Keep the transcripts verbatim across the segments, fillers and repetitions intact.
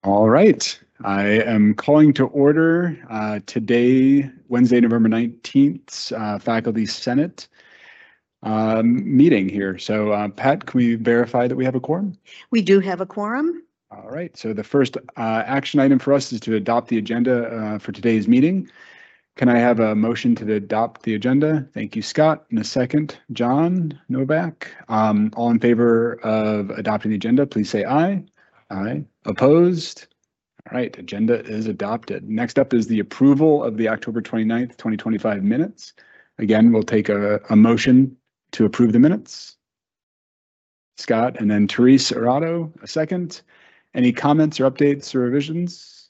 All right. I am calling to order uh, today, Wednesday, November nineteenth, uh, Faculty Senate um, meeting here. So uh, Pat, can we verify that we have a quorum? We do have a quorum. All right. So the first uh, action item for us is to adopt the agenda uh, for today's meeting. Can I have a motion to adopt the agenda? Thank you, Scott. In a second, John Novak. Um, all in favor of adopting the agenda, please say aye. Aye. Opposed? All right, agenda is adopted. Next up is the approval of the October twenty-ninth, twenty twenty-five minutes. Again, we'll take a, a motion to approve the minutes. Scott, and then Therese Arado, a second. Any comments or updates or revisions?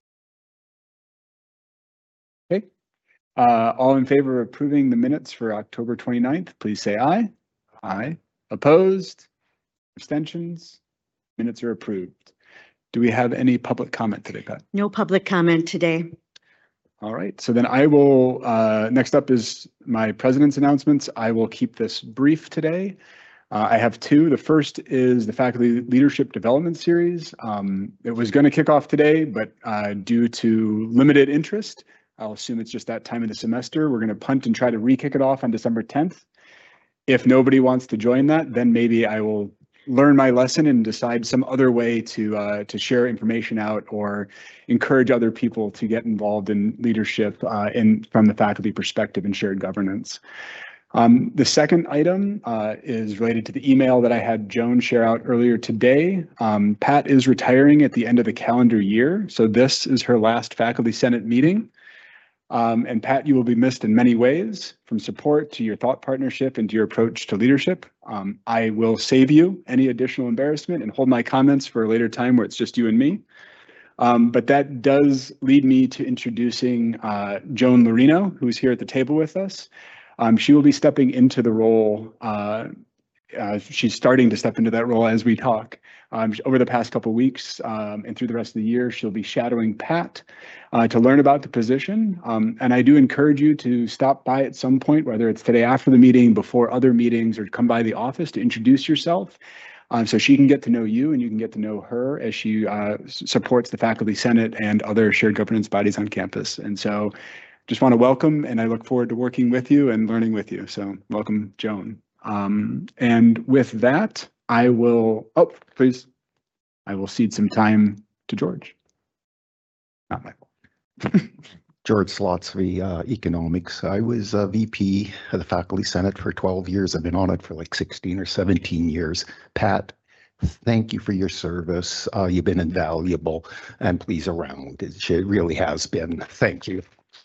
Okay. Uh, all in favor of approving the minutes for October twenty-ninth, please say aye. Aye. Opposed? Abstentions? Minutes are approved. Do we have any public comment today, Pat? No public comment today. All right, so then I will, uh, next up is my president's announcements. I will keep this brief today. Uh, I have two. The first is the Faculty Leadership Development Series. Um, it was going to kick off today, but uh, due to limited interest, I'll assume it's just that time of the semester. We're going to punt and try to re-kick it off on December tenth. If nobody wants to join that, then maybe I will learn my lesson and decide some other way to uh, to share information out or encourage other people to get involved in leadership uh, in from the faculty perspective and shared governance. Um, the second item uh, is related to the email that I had Joan share out earlier today. Um, Pat is retiring at the end of the calendar year, so this is her last Faculty Senate meeting. Um, and Pat, you will be missed in many ways, from support to your thought partnership and to your approach to leadership. Um, I will save you any additional embarrassment and hold my comments for a later time where it's just you and me. Um, but that does lead me to introducing uh, Joan Lorino, who's here at the table with us. Um, she will be stepping into the role. Uh, uh, she's starting to step into that role as we talk. Um, over the past couple of weeks um, and through the rest of the year, she'll be shadowing Pat uh, to learn about the position. Um, and I do encourage you to stop by at some point, whether it's today after the meeting, before other meetings, or come by the office to introduce yourself um, so she can get to know you and you can get to know her as she uh, supports the Faculty Senate and other shared governance bodies on campus. And so just want to welcome, and I look forward to working with you and learning with you. So welcome, Joan. Um, and with that, I will, oh, please, I will cede some time to George. Not Michael. George Slotsky, uh, Economics. I was a V P of the Faculty Senate for twelve years. I've been on it for like sixteen or seventeen years. Pat, thank you for your service. Uh, you've been invaluable, and please around. It really has been. Thank you.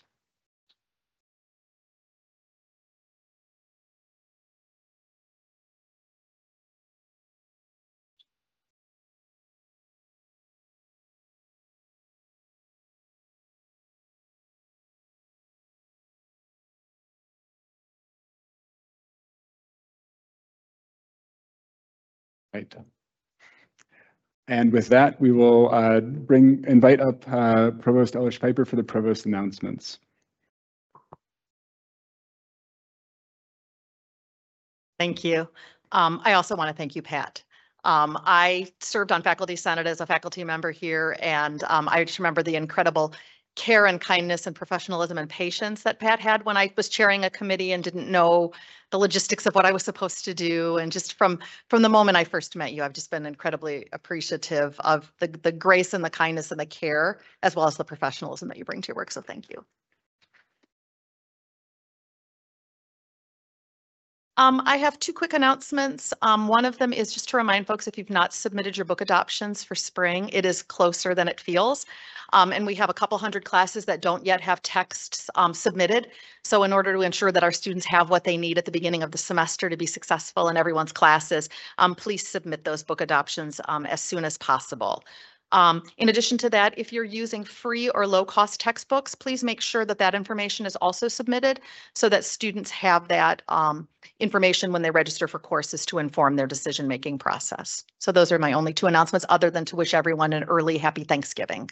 Right. And with that, we will uh, bring invite up uh, Provost Ellis Piper for the provost announcements. Thank you. Um, I also want to thank you, Pat. Um, I served on Faculty Senate as a faculty member here, and um, I just remember the incredible care and kindness and professionalism and patience that Pat had when I was chairing a committee and didn't know the logistics of what I was supposed to do. And just from from the moment I first met you, I've just been incredibly appreciative of the, the grace and the kindness and the care, as well as the professionalism that you bring to your work. So thank you. Um, I have two quick announcements. Um, one of them is just to remind folks, if you've not submitted your book adoptions for spring, it is closer than it feels. Um, and we have a couple hundred classes that don't yet have texts um, submitted. So in order to ensure that our students have what they need at the beginning of the semester to be successful in everyone's classes, um, please submit those book adoptions um, as soon as possible. Um, in addition to that, if you're using free or low-cost textbooks, please make sure that that information is also submitted so that students have that um, information when they register for courses to inform their decision-making process. So those are my only two announcements, other than to wish everyone an early happy Thanksgiving.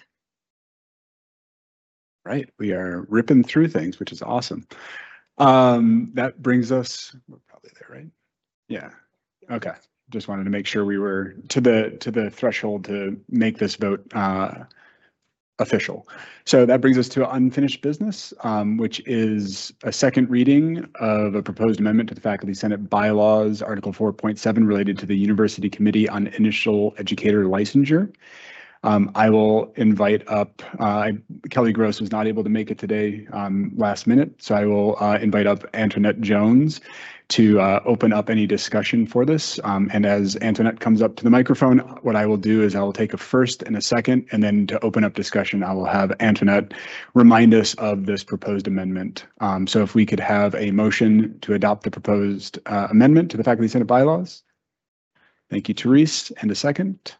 Right, we are ripping through things, which is awesome. Um, that brings us, we're probably there, right? Yeah, okay. just wanted to make sure we were to the, to the threshold to make this vote uh, official. So that brings us to unfinished business, um, which is a second reading of a proposed amendment to the Faculty Senate bylaws, Article four point seven, related to the University Committee on Initial Educator Licensure. Um, I will invite up, uh, Kelly Gross was not able to make it today um, last minute, so I will uh, invite up Antoinette Jones to uh, open up any discussion for this. Um, and as Antoinette comes up to the microphone, what I will do is I will take a first and a second, and then to open up discussion, I will have Antoinette remind us of this proposed amendment. Um, so if we could have a motion to adopt the proposed uh, amendment to the Faculty Senate bylaws. Thank you, Therese, and a second.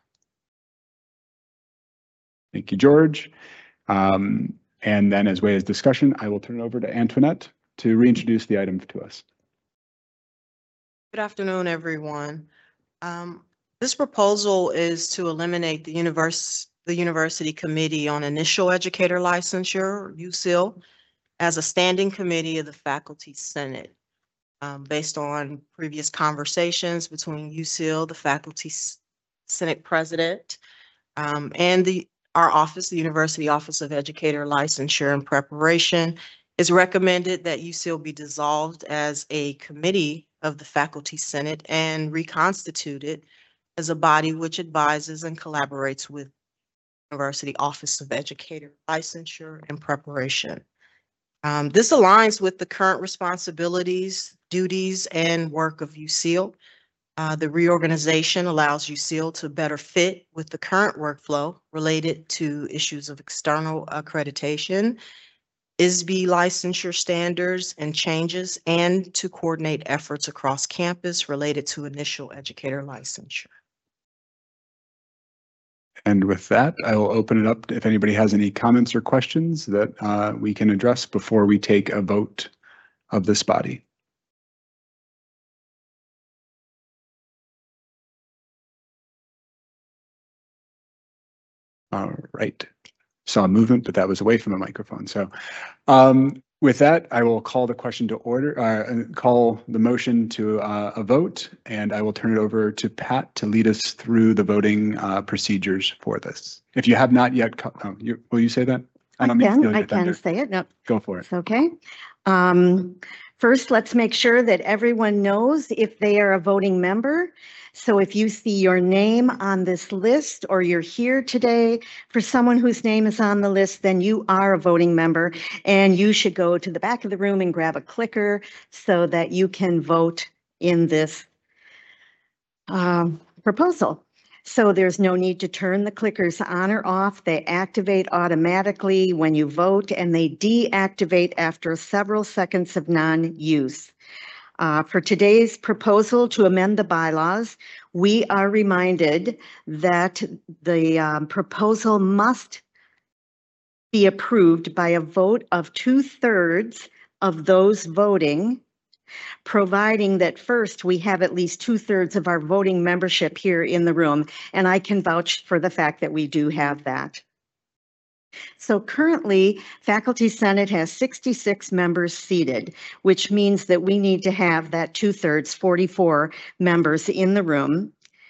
Thank you, George. Um, and then as way as discussion, I will turn it over to Antoinette to reintroduce the item to us. Good afternoon, everyone. Um, this proposal is to eliminate the universe, the University Committee on Initial Educator Licensure, U S I L, as a standing committee of the Faculty Senate. Um, based on previous conversations between U S I L, the Faculty Senate President, um, and the our office, the University Office of Educator Licensure and Preparation, is recommended that U S I L be dissolved as a committee of the Faculty Senate and reconstituted as a body which advises and collaborates with University Office of Educator Licensure and Preparation. Um, this aligns with the current responsibilities, duties, and work of U S I L. Uh, the reorganization allows U S I L to better fit with the current workflow related to issues of external accreditation, I S B licensure standards and changes, and to coordinate efforts across campus related to initial educator licensure. And with that, I will open it up if anybody has any comments or questions that uh, we can address before we take a vote of this body. All right. Saw movement, but that was away from the microphone. So um, with that, I will call the question to order, uh, call the motion to uh, a vote, and I will turn it over to Pat to lead us through the voting uh, procedures for this. If you have not yet, oh, you, will you say that? I don't mean to can, steal your I can thunder. say it. No, Go for it. it's okay. Um, first, let's make sure that everyone knows if they are a voting member. So if you see your name on this list or you're here today for someone whose name is on the list, then you are a voting member and you should go to the back of the room and grab a clicker so that you can vote in this um, proposal. So there's no need to turn the clickers on or off. They activate automatically when you vote and they deactivate after several seconds of non-use. Uh, for today's proposal to amend the bylaws, we are reminded that the um, proposal must be approved by a vote of two-thirds of those voting, providing that first we have at least two-thirds of our voting membership here in the room, and I can vouch for the fact that we do have that. So currently, Faculty Senate has sixty-six members seated, which means that we need to have that two-thirds, forty-four members in the room.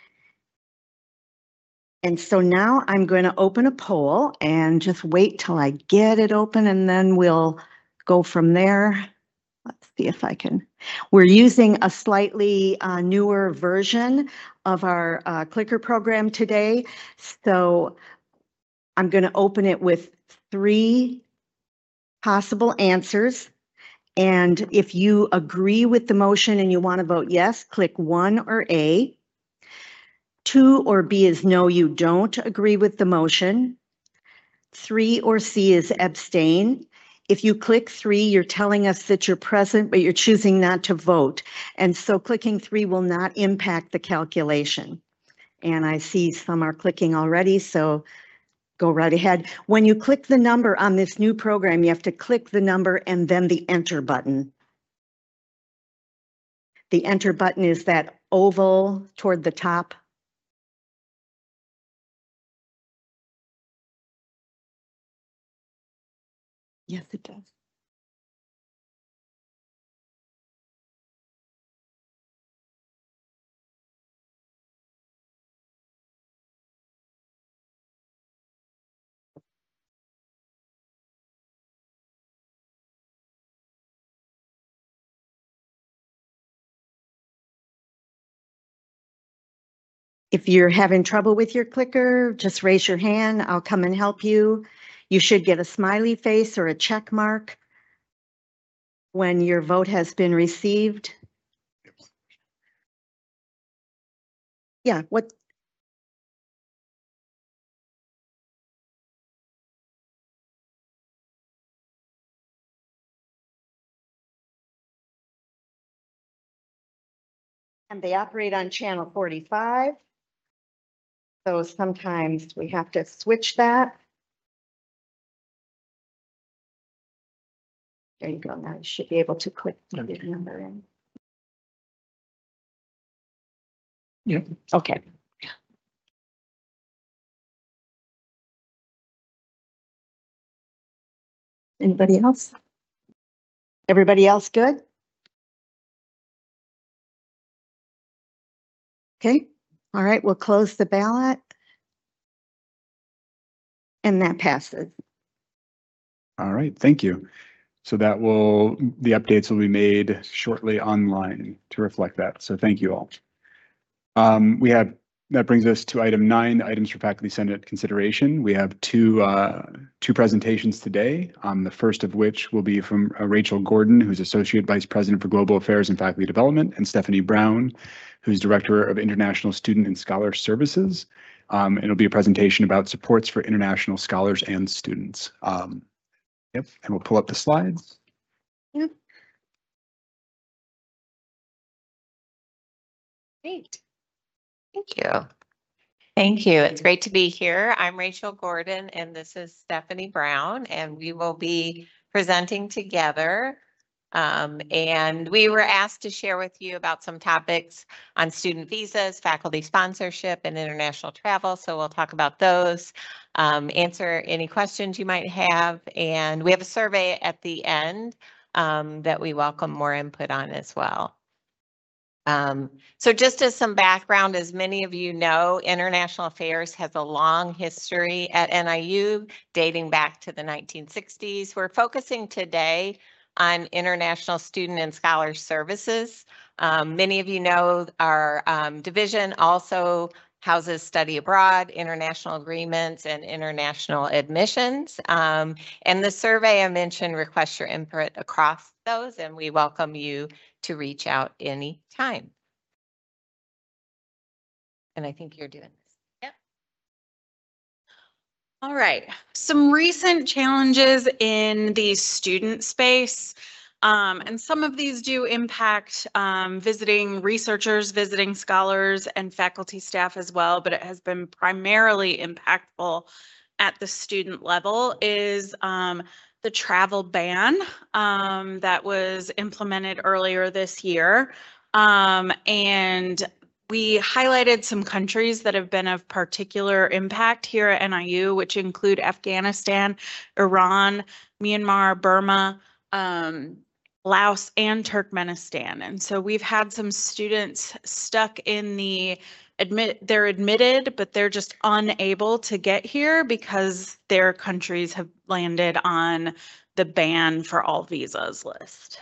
And so now I'm going to open a poll and just wait till I get it open and then we'll go from there. Let's see if I can. We're using a slightly uh, newer version of our uh, clicker program today. So I'm going to open it with three possible answers. And if you agree with the motion and you want to vote yes, click one or A. Two or B is no, you don't agree with the motion. Three or C is abstain. If you click three, you're telling us that you're present, but you're choosing not to vote. And so clicking three will not impact the calculation. And I see some are clicking already, so go right ahead. When you click the number on this new program, you have to click the number and then the enter button. The enter button is that oval toward the top. Yes, it does. If you're having trouble with your clicker, just raise your hand. I'll come and help you. You should get a smiley face or a check mark when your vote has been received. Yeah, what? And they operate on channel forty-five. So sometimes we have to switch that. There you go. Now you should be able to put the number in. Yep. Okay. Anybody else? Everybody else good? Okay. All right, we'll close the ballot. And that passes. All right, thank you. So that will, the updates will be made shortly online to reflect that. So thank you all. Um, we have, that brings us to item nine, items for faculty senate consideration. We have two uh, two presentations today. Um, the first of which will be from uh, Rachel Gordon, who's Associate Vice President for Global Affairs and Faculty Development, and Stephanie Brown, who's Director of International Student and Scholar Services. Um, and it'll be a presentation about supports for international scholars and students. Um, yep, and we'll pull up the slides. Yep. Great. Thank you. Thank you. It's great to be here. I'm Rachel Gordon and this is Stephanie Brown, and we will be presenting together. Um, and we were asked to share with you about some topics on student visas, faculty sponsorship, and international travel. So we'll talk about those, um, answer any questions you might have. And we have a survey at the end um, that we welcome more input on as well. Um, so just as some background, as many of you know, international affairs has a long history at N I U dating back to the nineteen sixties. We're focusing today on international student and scholar services. Um, many of you know our um, division also houses study abroad, international agreements, and international admissions. Um, and the survey I mentioned requests your input across those, and we welcome you to reach out anytime. And I think you're doing this. Yep. All right, some recent challenges in the student space. Um, and some of these do impact um, visiting researchers, visiting scholars, and faculty staff as well, but it has been primarily impactful at the student level is um, the travel ban um, that was implemented earlier this year. Um, and we highlighted some countries that have been of particular impact here at N I U, which include Afghanistan, Iran, Myanmar, Burma, um, Laos, and Turkmenistan. And so we've had some students stuck in the admit, they're admitted, but they're just unable to get here because their countries have landed on the ban for all visas list.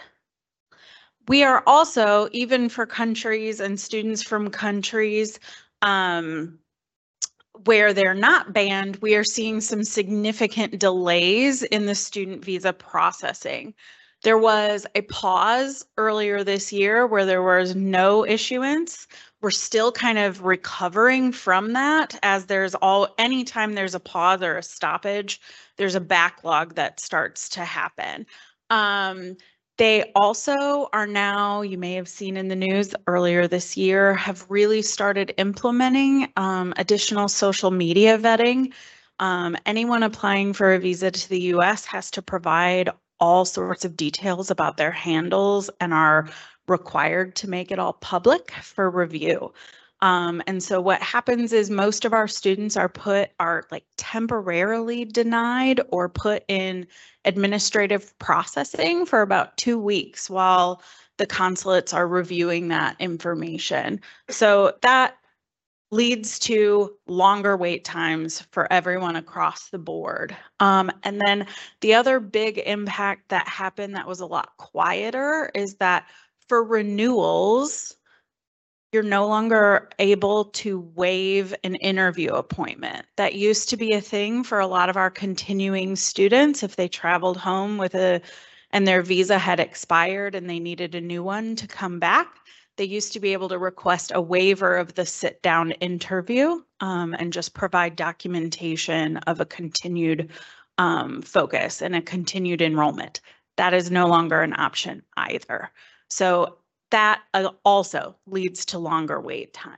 We are also, even for countries and students from countries um, where they're not banned, we are seeing some significant delays in the student visa processing. There was a pause earlier this year where there was no issuance. We're still kind of recovering from that, as there's all, anytime there's a pause or a stoppage, there's a backlog that starts to happen. Um, They also are now, you may have seen in the news earlier this year, have really started implementing um, additional social media vetting. Um, anyone applying for a visa to the U S has to provide all sorts of details about their handles and are required to make it all public for review. Um, and so what happens is most of our students are put, are like temporarily denied or put in administrative processing for about two weeks while the consulates are reviewing that information. So that leads to longer wait times for everyone across the board. Um, and then the other big impact that happened that was a lot quieter is that for renewals, you're no longer able to waive an interview appointment. That used to be a thing for a lot of our continuing students if they traveled home with a, and their visa had expired and they needed a new one to come back. They used to be able to request a waiver of the sit-down interview um, and just provide documentation of a continued um, focus and a continued enrollment. That is no longer an option either. So that also leads to longer wait times.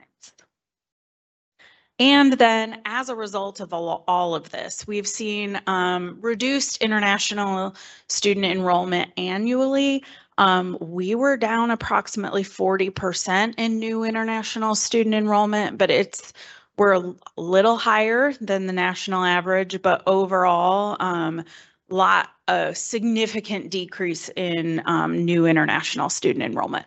And then as a result of all, all of this, we've seen um, reduced international student enrollment annually. Um, we were down approximately forty percent in new international student enrollment, but it's we're a little higher than the national average, but overall, um, lot a significant decrease in um, new international student enrollment.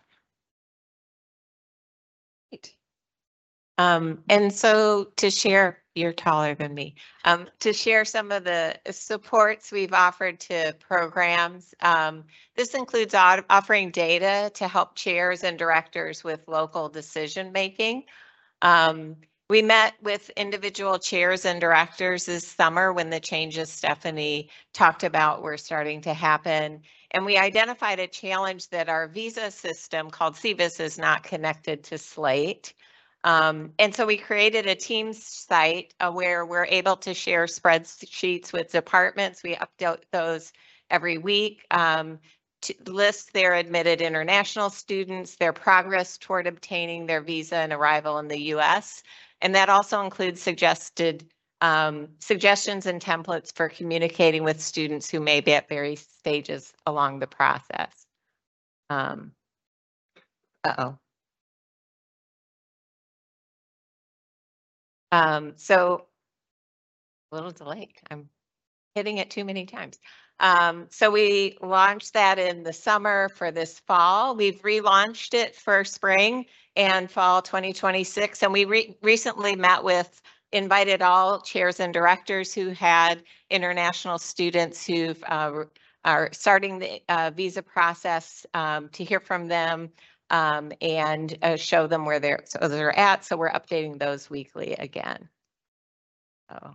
Um, and so to share, you're taller than me, um, to share some of the supports we've offered to programs. Um, this includes offering data to help chairs and directors with local decision making. Um, we met with individual chairs and directors this summer when the changes Stephanie talked about were starting to happen. And we identified a challenge that our visa system called C V I S is not connected to Slate. Um, and so we created a Teams site uh, where we're able to share spreadsheets with departments. We update those every week um, to list their admitted international students, their progress toward obtaining their visa and arrival in the U S. And that also includes suggested um, suggestions and templates for communicating with students who may be at various stages along the process. Um, uh-oh. Um, so a little delay. I'm hitting it too many times. Um, so we launched that in the summer for this fall. We've relaunched it for spring and fall twenty twenty-six. And we re recently met with, invited all chairs and directors who had international students who uh, are starting the uh, visa process um, to hear from them. Um, and uh, show them where they're, so they're at. So we're updating those weekly again. Oh.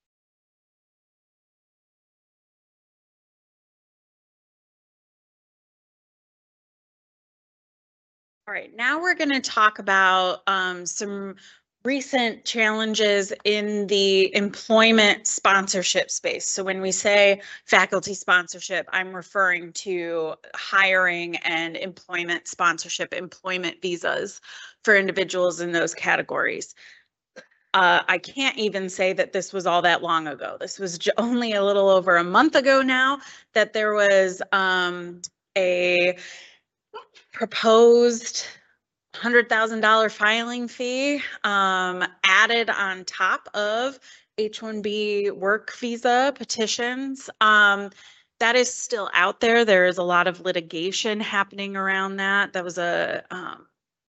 All right, now we're going to talk about um, some recent challenges in the employment sponsorship space. So when we say faculty sponsorship, I'm referring to hiring and employment sponsorship, employment visas for individuals in those categories. Uh, I can't even say that this was all that long ago. This was only a little over a month ago now that there was um, a proposed one hundred thousand dollar filing fee um, added on top of H one B work visa petitions. Um, that is still out there. There is a lot of litigation happening around that. That was a, um,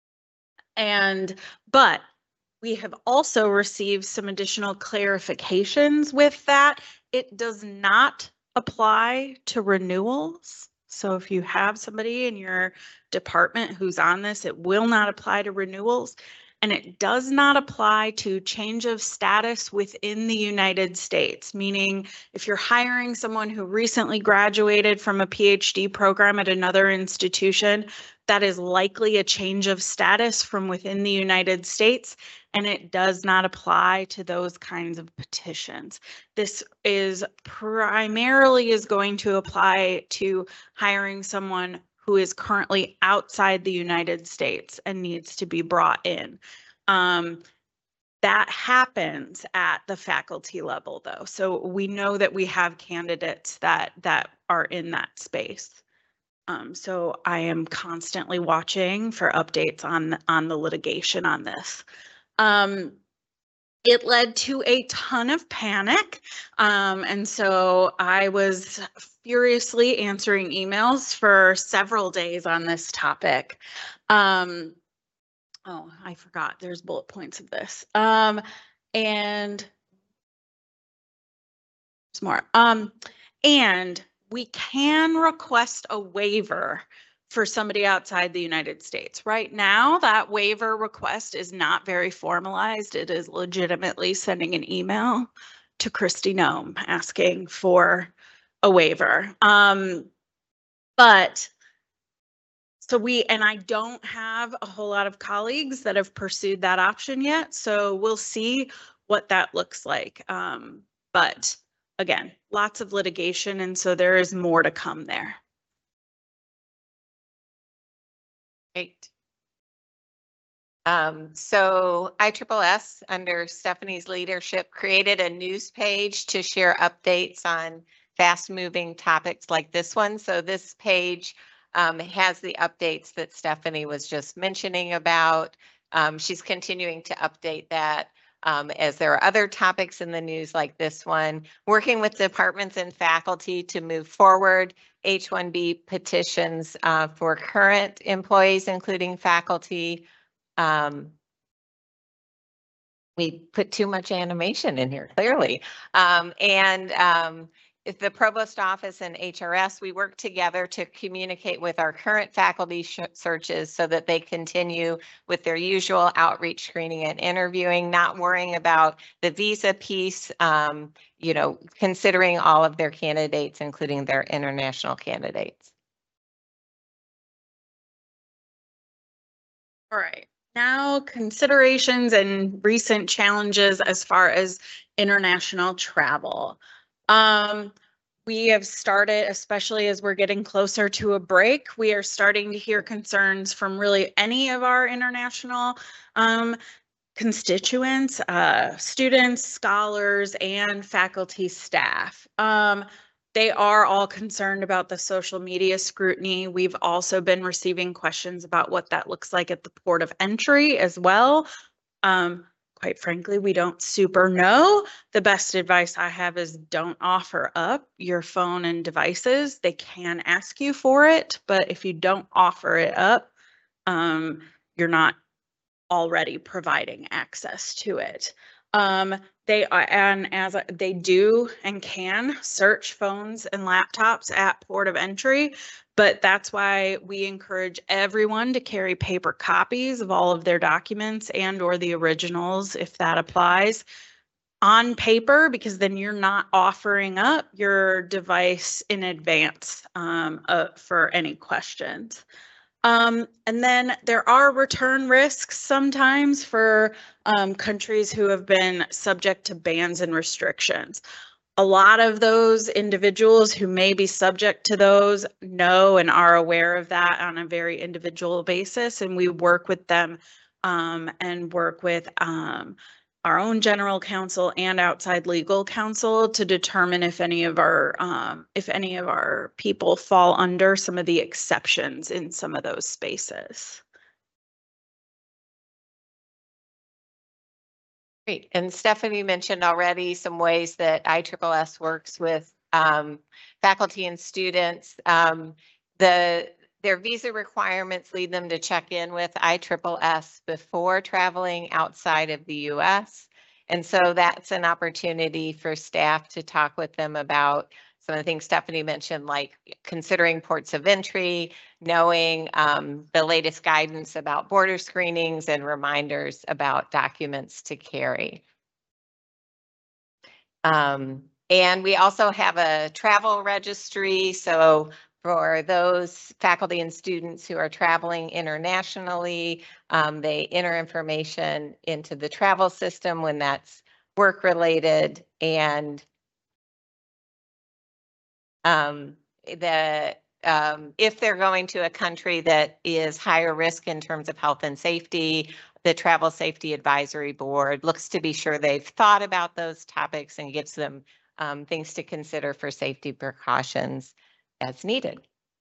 and, but we have also received some additional clarifications with that. It does not apply to renewals. So if you have somebody in your department who's on this, it will not apply to renewals. And it does not apply to change of status within the United States, meaning if you're hiring someone who recently graduated from a PhD program at another institution, that is likely a change of status from within the United States, and it does not apply to those kinds of petitions. This is primarily is going to apply to hiring someone who is currently outside the United States and needs to be brought in. Um, that happens at the faculty level though. So we know that we have candidates that, that are in that space. Um, so I am constantly watching for updates on, on the litigation on this. Um, it led to a ton of panic. Um, and so I was furiously answering emails for several days on this topic. Um, oh, I forgot there's bullet points of this. Um, and some more. Um, and we can request a waiver for somebody outside the United States. Right now, that waiver request is not very formalized. It is legitimately sending an email to Kristi Noem asking for a waiver. Um, but so we, and I don't have a whole lot of colleagues that have pursued that option yet. So we'll see what that looks like. Um, but again, lots of litigation. And so there is more to come there. Great. Um, so I S S S, under Stephanie's leadership, created a news page to share updates on fast-moving topics like this one. So this page um, has the updates that Stephanie was just mentioning about. Um, she's continuing to update that um, as there are other topics in the news like this one, working with departments and faculty to move forward H one B petitions uh, for current employees, including faculty. Um, we put too much animation in here, clearly. Um, and um, if the provost office and H R S, we work together to communicate with our current faculty searches so that they continue with their usual outreach, screening, and interviewing, not worrying about the visa piece, um, you know, considering all of their candidates, including their international candidates. All right. Now, considerations and recent challenges as far as international travel. Um, we have started, especially as we're getting closer to a break, we are starting to hear concerns from really any of our international um, constituents, uh, students, scholars, and faculty staff. Um, They are all concerned about the social media scrutiny. We've also been receiving questions about what that looks like at the port of entry as well. Um, quite frankly, we don't super know. The best advice I have is don't offer up your phone and devices. They can ask you for it, but if you don't offer it up, um, you're not already providing access to it. Um, they are, and as they do and can search phones and laptops at port of entry, but that's why we encourage everyone to carry paper copies of all of their documents and or the originals, if that applies, on paper, because then you're not offering up your device in advance um, uh, for any questions. Um, and then there are return risks sometimes for um, countries who have been subject to bans and restrictions. A lot of those individuals who may be subject to those know and are aware of that on a very individual basis, and we work with them um, and work with um, our own general counsel and outside legal counsel to determine if any of our um, if any of our people fall under some of the exceptions in some of those spaces. Great. And Stephanie mentioned already some ways that I S S S works with um, faculty and students. Um, the Their visa requirements lead them to check in with I S S S before traveling outside of the U S. And so that's an opportunity for staff to talk with them about some of the things Stephanie mentioned, like considering ports of entry, knowing um, the latest guidance about border screenings, and reminders about documents to carry. Um, and we also have a travel registry. So for those faculty and students who are traveling internationally, um, they enter information into the travel system when that's work related, and um, the um, if they're going to a country that is higher risk in terms of health and safety, the Travel Safety Advisory Board looks to be sure they've thought about those topics and gives them um, things to consider for safety precautions as needed.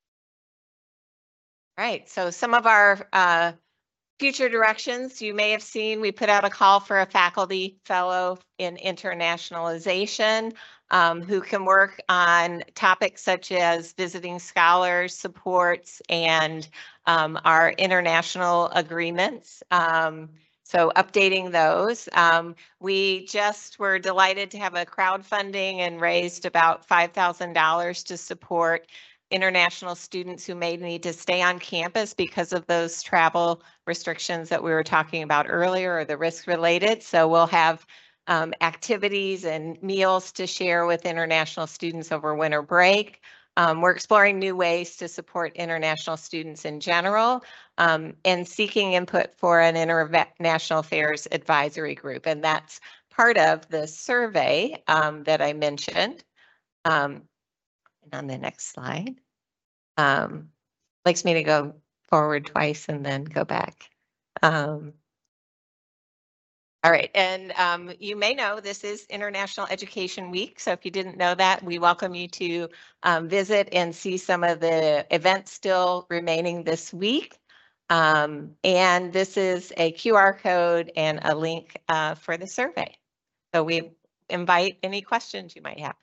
All right, so some of our uh, future directions, you may have seen, we put out a call for a faculty fellow in internationalization um, who can work on topics such as visiting scholars, supports, and um, our international agreements. Um, so updating those. Um, we just were delighted to have a crowdfunding and raised about five thousand dollars to support international students who may need to stay on campus because of those travel restrictions that we were talking about earlier, or the risk related. So we'll have um, activities and meals to share with international students over winter break. Um, we're exploring new ways to support international students in general, um, and seeking input for an international affairs advisory group. And that's part of the survey um, that I mentioned. Um, and on the next slide, um, likes me to go forward twice and then go back. Um, All right, and um, you may know this is International Education Week, so if you didn't know that, we welcome you to um, visit and see some of the events still remaining this week. Um, and this is a Q R code and a link uh, for the survey. So we invite any questions you might have.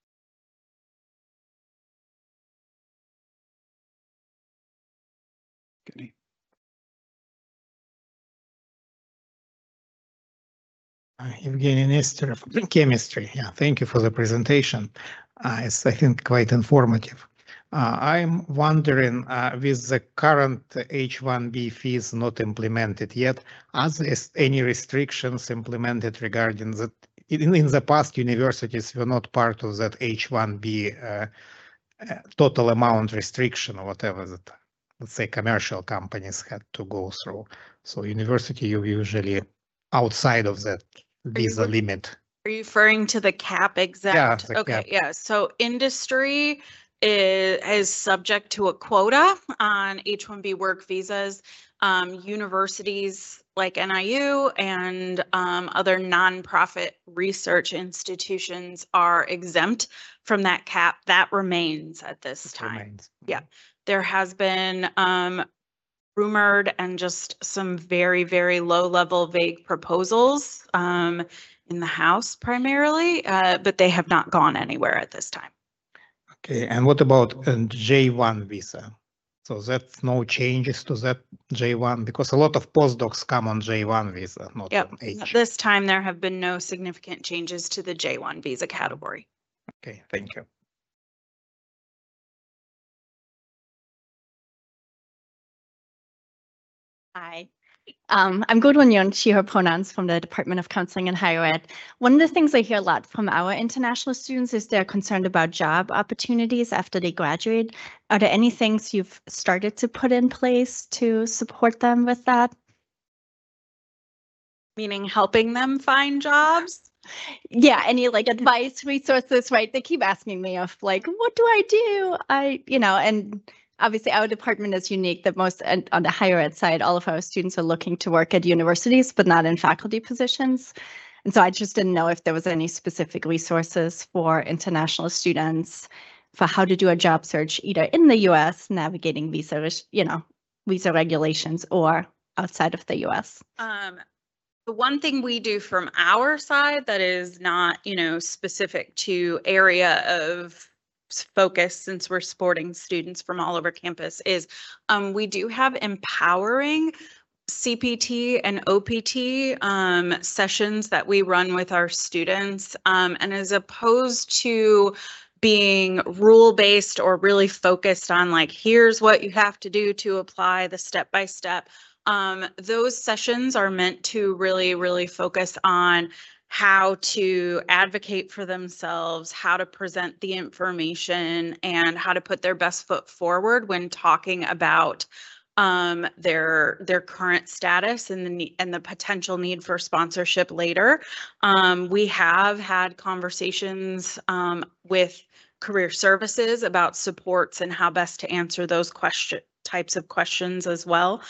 Good. Uh, Evgeny Nestor from chemistry. Yeah, thank you for the presentation. Uh, it's, I think, quite informative. Uh, I'm wondering, uh, with the current H one B fees not implemented yet, are there any restrictions implemented regarding that? In, in the past, universities were not part of that H one B uh, uh, total amount restriction or whatever that, let's say, commercial companies had to go through. So university, you usually outside of that visa re- limit. Are you referring to the cap exempt? the Okay, cap. yeah. So industry is, is subject to a quota on H one B work visas. Um, universities like N I U and um, other nonprofit research institutions are exempt from that cap. That remains at this It time. remains. Yeah. There has been um, rumored and just some very, very low level vague proposals um, in the House primarily, uh, but they have not gone anywhere at this time. Okay, and what about a J one visa? So that's no changes to that J one, because a lot of postdocs come on J one visa, not Yep. on H. This time there have been no significant changes to the J one visa category. Okay, thank you. Hi, um, I'm Gudrun Yun, she, her pronouns, from the Department of Counseling and Higher Ed. One of the things I hear a lot from our international students is they're concerned about job opportunities after they graduate. Are there any things you've started to put in place to support them with that? Meaning helping them find jobs? Yeah, any like advice, resources, right? They keep asking me of like, what do I do? I, you know, and obviously our department is unique that most and on the higher ed side, all of our students are looking to work at universities, but not in faculty positions. And so I just didn't know if there was any specific resources for international students for how to do a job search, either in the U S, navigating visa, you know, visa regulations, or outside of the U S. Um, the one thing we do from our side that is not, you know, specific to area of focus, since we're supporting students from all over campus, is um, we do have empowering C P T and O P T um, sessions that we run with our students. Um, and as opposed to being rule-based or really focused on like, here's what you have to do to apply the step-by-step, um, those sessions are meant to really, really focus on how to advocate for themselves, how to present the information, and how to put their best foot forward when talking about um, their their current status and the and the potential need for sponsorship later. Um, we have had conversations um, with career services about supports and how best to answer those question types of questions as well.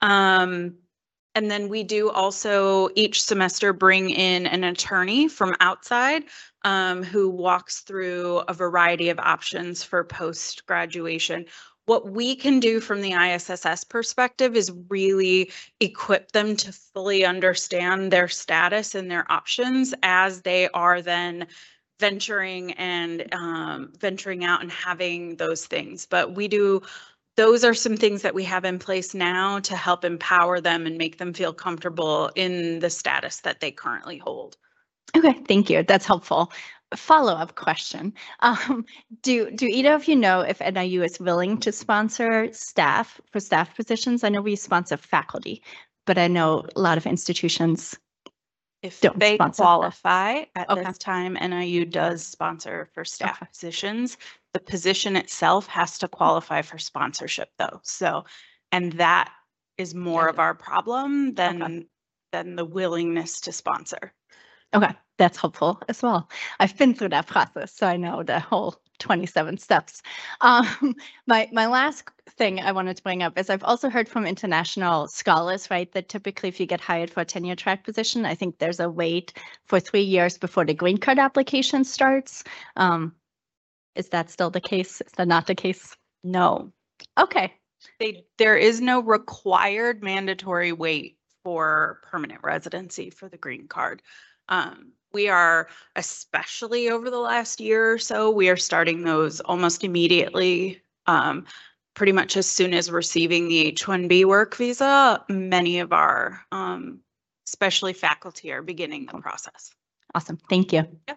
Um, And then we do also each semester bring in an attorney from outside um, who walks through a variety of options for post-graduation. What we can do from the I S S S perspective is really equip them to fully understand their status and their options as they are then venturing and um, venturing out and having those things. But we do Those are some things that we have in place now to help empower them and make them feel comfortable in the status that they currently hold. Okay, thank you. That's helpful. follow-up question. Um, do, do either of you know if N I U is willing to sponsor staff for staff positions? I know we sponsor faculty, but I know a lot of institutions. If Don't they sponsor that. qualify, at Okay. this time, N I U does sponsor for staff Okay. positions. The position itself has to qualify for sponsorship though. So, and that is more of our problem than, than the willingness to sponsor. Okay, that's helpful as well. I've been through that process, so I know the whole twenty-seven steps. Um, my my last thing I wanted to bring up is I've also heard from international scholars, right, that typically if you get hired for a tenure track position, I think there's a wait for three years before the green card application starts. Um, is that still the case? Is that not the case? No, Okay, they, there is no required mandatory wait for permanent residency for the green card. Um, we are, especially over the last year or so, we are starting those almost immediately. Um, pretty much as soon as receiving the H one B work visa, many of our, um, especially faculty, are beginning the process. awesome. Thank you. Yep.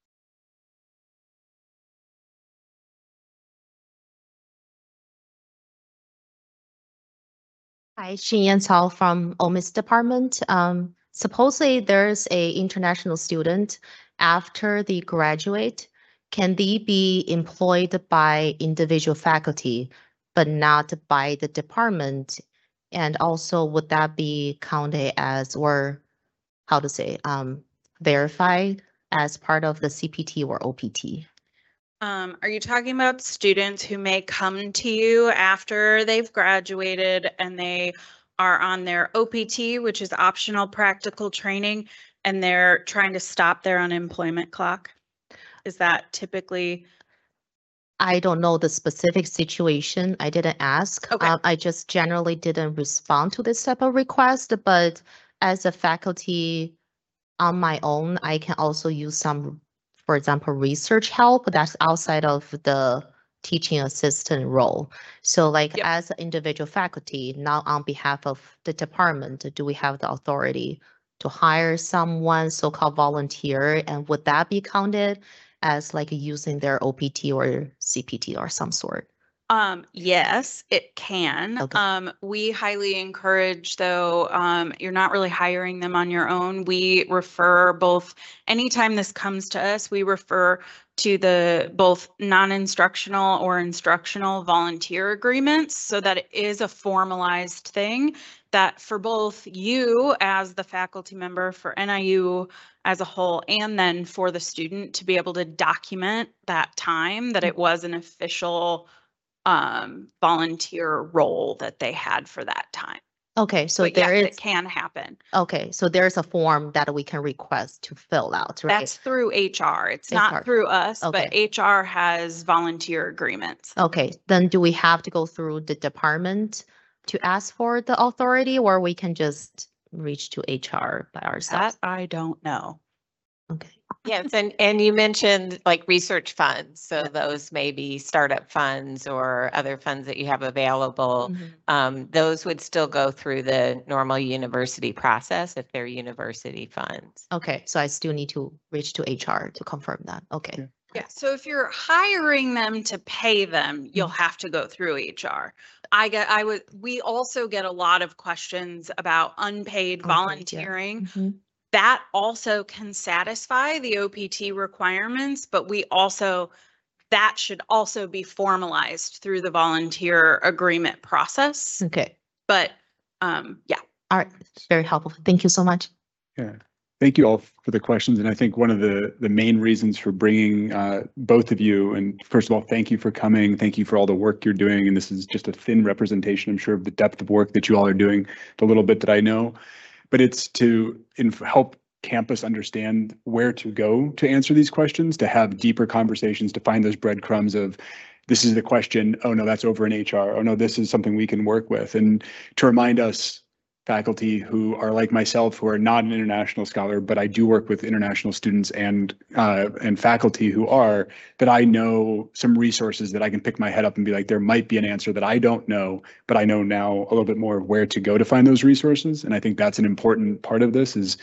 Hi, Xinyan Cao from Ole Miss Department. Um, supposedly there's a international student after they graduate. Can they be employed by individual faculty, but not by the department? And also, would that be counted as, or how to say, um, verified as part of the C P T or O P T? Um, are you talking about students who may come to you after they've graduated and they are on their O P T, which is optional practical training, and they're trying to stop their unemployment clock? Is that typically? I don't know the specific situation. I didn't ask. Okay. Um, I just generally didn't respond to this type of request, but as a faculty on my own, I can also use some, for example, research help that's outside of the teaching assistant role. So like Yep. as an individual faculty, now on behalf of the department, do we have the authority to hire someone, so-called volunteer? And would that be counted as like using their O P T or C P T or some sort? Um, yes, it can. Okay. Um, we highly encourage, though, um, you're not really hiring them on your own. We refer both, anytime this comes to us, we refer to the both non-instructional or instructional volunteer agreements so that it is a formalized thing that for both you as the faculty member, for N I U as a whole, and then for the student to be able to document that time that it was an official um, volunteer role that they had for that time. Okay, so But there yes, is, it can happen. okay, so there's a form that we can request to fill out, right? That's through H R. It's H R. not through us, but Okay. H R has volunteer agreements. Okay, then do we have to go through the department to ask for the authority, or we can just reach to H R by That ourselves? I don't know. Okay. Yes, and, and you mentioned like research funds, so those may be startup funds or other funds that you have available. Mhm. Um, those would still go through the normal university process if they're university funds. Okay, so I still need to reach to H R to confirm that. Okay. Yeah. Yeah, so if you're hiring them to pay them, you'll Mm-hmm. have to go through H R. I get, I would, we also get a lot of questions about unpaid Unpaid, yeah. volunteering. Mhm. That also can satisfy the O P T requirements, but we also, that should also be formalized through the volunteer agreement process. Okay, But, um, yeah. all right, very helpful. Thank you so much. Yeah, thank you all for the questions. And I think one of the, the main reasons for bringing uh, both of you, and first of all, thank you for coming. Thank you for all the work you're doing. And this is just a thin representation, I'm sure, of the depth of work that you all are doing, the little bit that I know. But it's to inf- help campus understand where to go to answer these questions, to have deeper conversations, to find those breadcrumbs of, this is the question, oh no, that's over in H R, oh no, this is something we can work with. And to remind us, faculty who are like myself, who are not an international scholar, but I do work with international students and uh, and faculty who are, that I know some resources that I can pick my head up and be like, there might be an answer that I don't know, but I know now a little bit more of where to go to find those resources. And I think that's an important part of this is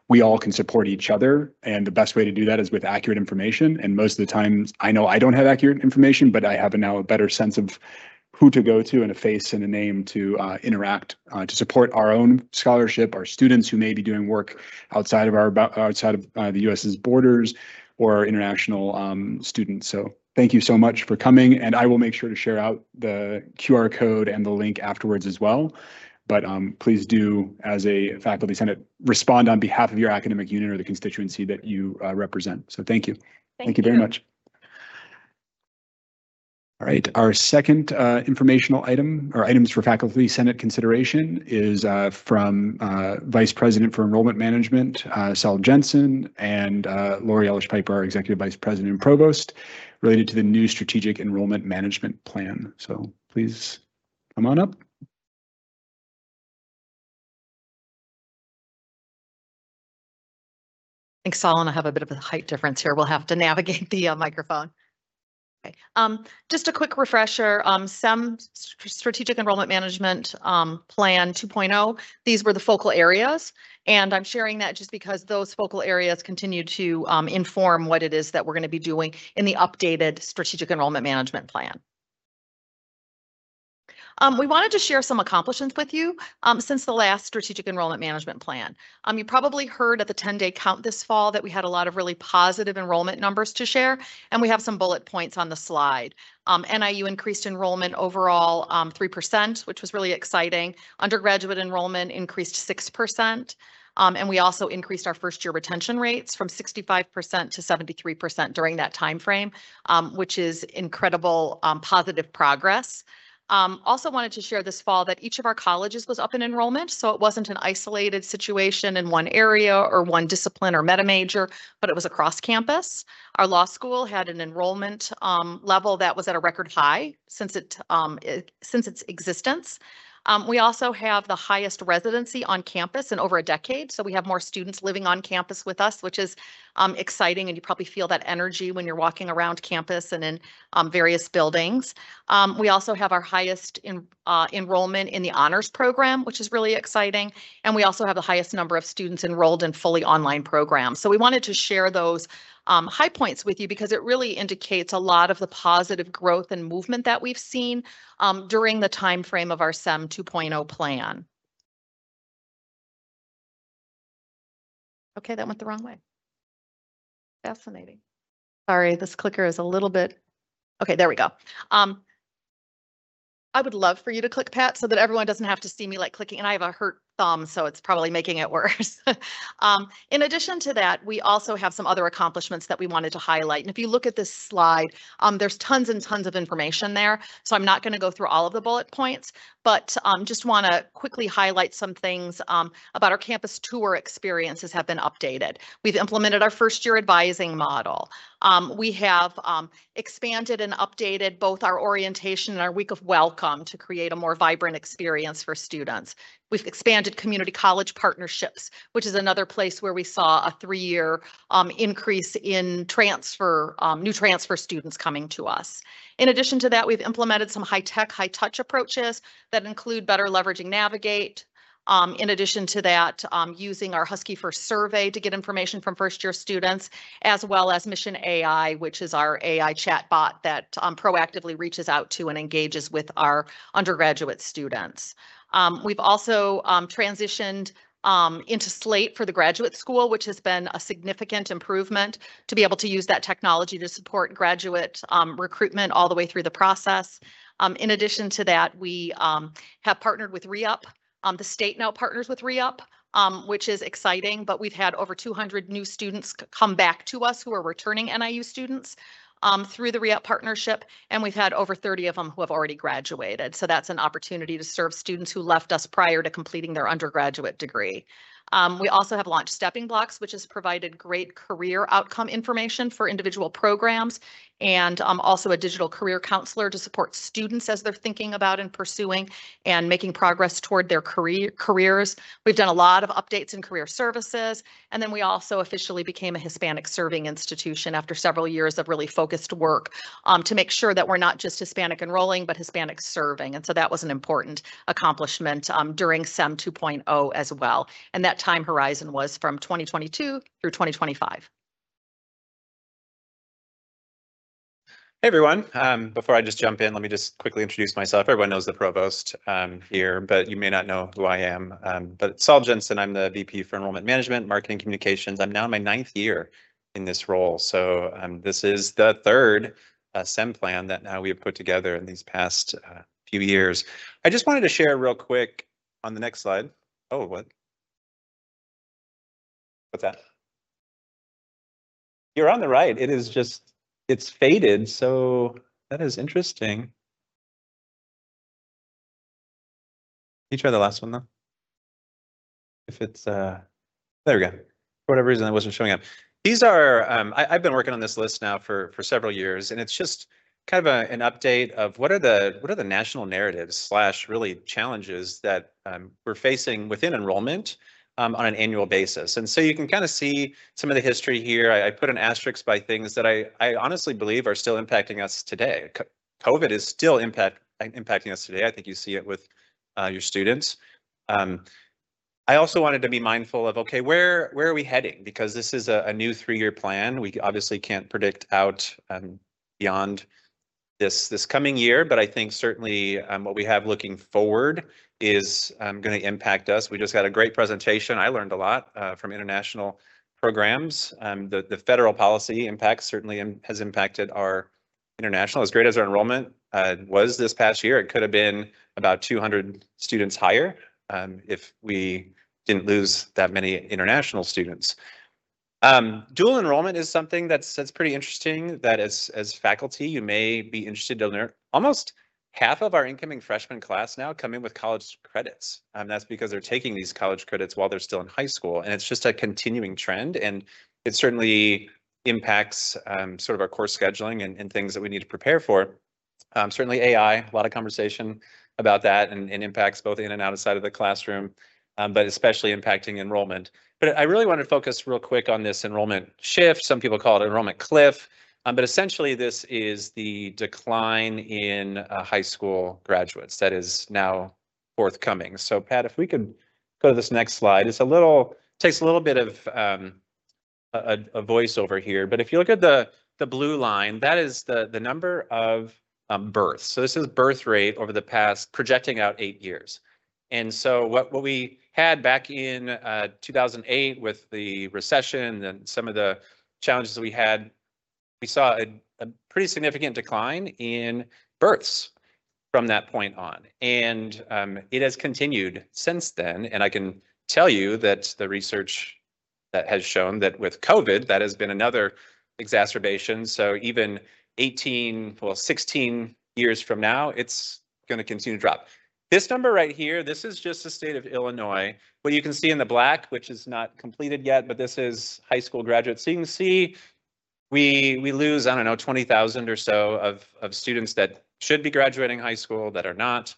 we all can support each other. And the best way to do that is with accurate information. And most of the times I know I don't have accurate information, but I have a now a better sense of who to go to and a face and a name to uh, interact uh, to support our own scholarship, our students who may be doing work outside of our outside of uh, the U S's borders, or international um, students. So thank you so much for coming, and I will make sure to share out the Q R code and the link afterwards as well. But um, please do, as a faculty senate, respond on behalf of your academic union or the constituency that you uh, represent. So thank you. Thank, thank you very much. All right, our second uh, informational item or items for faculty senate consideration is uh, from uh, Vice President for Enrollment Management, uh, Sal Jensen, and uh, Lori Ellis Piper, our Executive Vice President and Provost, related to the new Strategic Enrollment Management Plan. So please come on up. I think Saul and I have a bit of a height difference here. We'll have to navigate the uh, microphone. Okay. Um, just a quick refresher, um, S E M Strategic Enrollment Management um, Plan two point oh, these were the focal areas. And I'm sharing that just because those focal areas continue to um, inform what it is that we're going to be doing in the updated Strategic Enrollment Management Plan. Um, we wanted to share some accomplishments with you um, since the last Strategic Enrollment Management Plan. Um, you probably heard at the ten day count this fall that we had a lot of really positive enrollment numbers to share, and we have some bullet points on the slide. Um, N I U increased enrollment overall um, three percent, which was really exciting. Undergraduate enrollment increased six percent. Um, and we also increased our first year retention rates from sixty-five percent to seventy-three percent during that time frame, um, which is incredible um, positive progress. Um, also wanted to share this fall that each of our colleges was up in enrollment, so it wasn't an isolated situation in one area or one discipline or meta major, but it was across campus. Our law school had an enrollment um, level that was at a record high since it, um, it since its existence. Um, we also have the highest residency on campus in over a decade. So we have more students living on campus with us, which is um, exciting. And you probably feel that energy when you're walking around campus and in um, various buildings. Um, we also have our highest in, uh, enrollment in the honors program, which is really exciting. And we also have the highest number of students enrolled in fully online programs. So we wanted to share those Um, high points with you because it really indicates a lot of the positive growth and movement that we've seen um, during the time frame of our S E M two point oh plan. Okay, that went the wrong way. Fascinating. Sorry, this clicker is a little bit. Okay, there we go. Um, I would love for you to click, Pat, so that everyone doesn't have to see me like clicking, and I have a hurt thumb, so it's probably making it worse. um, in addition to that, we also have some other accomplishments that we wanted to highlight. And if you look at this slide, um, there's tons and tons of information there. So I'm not going to go through all of the bullet points, but um, just want to quickly highlight some things um, about our campus tour experiences have been updated. We've implemented our first year advising model. Um, we have um, expanded and updated both our orientation and our week of welcome to create a more vibrant experience for students. We've expanded community college partnerships, which is another place where we saw a three-year um, increase in transfer, um, new transfer students coming to us. In addition to that, we've implemented some high-tech, high-touch approaches that include better leveraging Navigate. Um, in addition to that, um, using our Husky First survey to get information from first-year students, as well as Mission A I, which is our A I chatbot that um, proactively reaches out to and engages with our undergraduate students. Um, we've also um, transitioned um, into Slate for the graduate school, which has been a significant improvement to be able to use that technology to support graduate um, recruitment all the way through the process. Um, in addition to that, we um, have partnered with re-up. Um, the state now partners with re-up, um, which is exciting, but we've had over two hundred new students come back to us who are returning N I U students um, through the re-up partnership, and we've had over thirty of them who have already graduated. So that's an opportunity to serve students who left us prior to completing their undergraduate degree. Um, we also have launched Stepping Blocks, which has provided great career outcome information for individual programs, and um, also a digital career counselor to support students as they're thinking about and pursuing and making progress toward their career careers. We've done a lot of updates in career services, and then we also officially became a Hispanic serving institution after several years of really focused work um, to make sure that we're not just Hispanic enrolling, but Hispanic serving. And so that was an important accomplishment um, during S E M two point oh as well. And that time horizon was from twenty twenty-two through twenty twenty-five. Hey everyone, um, before I just jump in, let me just quickly introduce myself. Everyone knows the provost um, here, but you may not know who I am. Um, but Saul Jensen, I'm the V P for Enrollment Management, Marketing Communications. I'm now in my ninth year in this role. So um, this is the third uh, S E M plan that now we have put together in these past uh, few years. I just wanted to share real quick on the next slide. Oh, what? What's that? You're on the right. It is just, it's faded. So that is interesting. Can you try the last one though? If it's, uh, there we go. For whatever reason, it wasn't showing up. These are, um, I, I've been working on this list now for, for several years, and it's just kind of a, an update of what are the, what are the national narratives slash really challenges that um, we're facing within enrollment Um, on an annual basis. And so you can kind of see some of the history here. I, I put an asterisk by things that I, I honestly believe are still impacting us today. Co- COVID is still impact, impacting us today. I think you see it with uh, your students. Um, I also wanted to be mindful of, okay, where, where are we heading? Because this is a, a new three-year plan. We obviously can't predict out um, beyond this, this coming year, but I think certainly um, what we have looking forward is um, going to impact us. We just got a great presentation. I learned a lot uh, from international programs. Um, the, the federal policy impact certainly im- has impacted our international. As great as our enrollment uh, was this past year, it could have been about two hundred students higher um, if we didn't lose that many international students. Um, dual enrollment is something that's that's pretty interesting, that as, as faculty, you may be interested to learn. Almost half of our incoming freshman class now come in with college credits. Um, that's because they're taking these college credits while they're still in high school. And it's just a continuing trend. And it certainly impacts um, sort of our course scheduling and, and things that we need to prepare for. Um, certainly A I, a lot of conversation about that, and, and impacts both in and outside of the classroom, um, but especially impacting enrollment. But I really want to focus real quick on this enrollment shift. Some people call it enrollment cliff. Um, but essentially, this is the decline in uh, high school graduates that is now forthcoming. So, Pat, if we could go to this next slide, it's a little takes a little bit of um, a, a voiceover here. But if you look at the the blue line, that is the the number of um, births. So this is birth rate over the past, projecting out eight years. And so what what we had back in uh, two thousand eight with the recession and some of the challenges that we had, we saw a, a pretty significant decline in births from that point on. And um, it has continued since then. And I can tell you that the research that has shown that with COVID, that has been another exacerbation. So even eighteen, well, sixteen years from now, it's going to continue to drop. This number right here, this is just the state of Illinois. What you can see in the black, which is not completed yet, but this is high school graduates. So you can see We we lose, I don't know, twenty thousand or so of, of students that should be graduating high school that are not.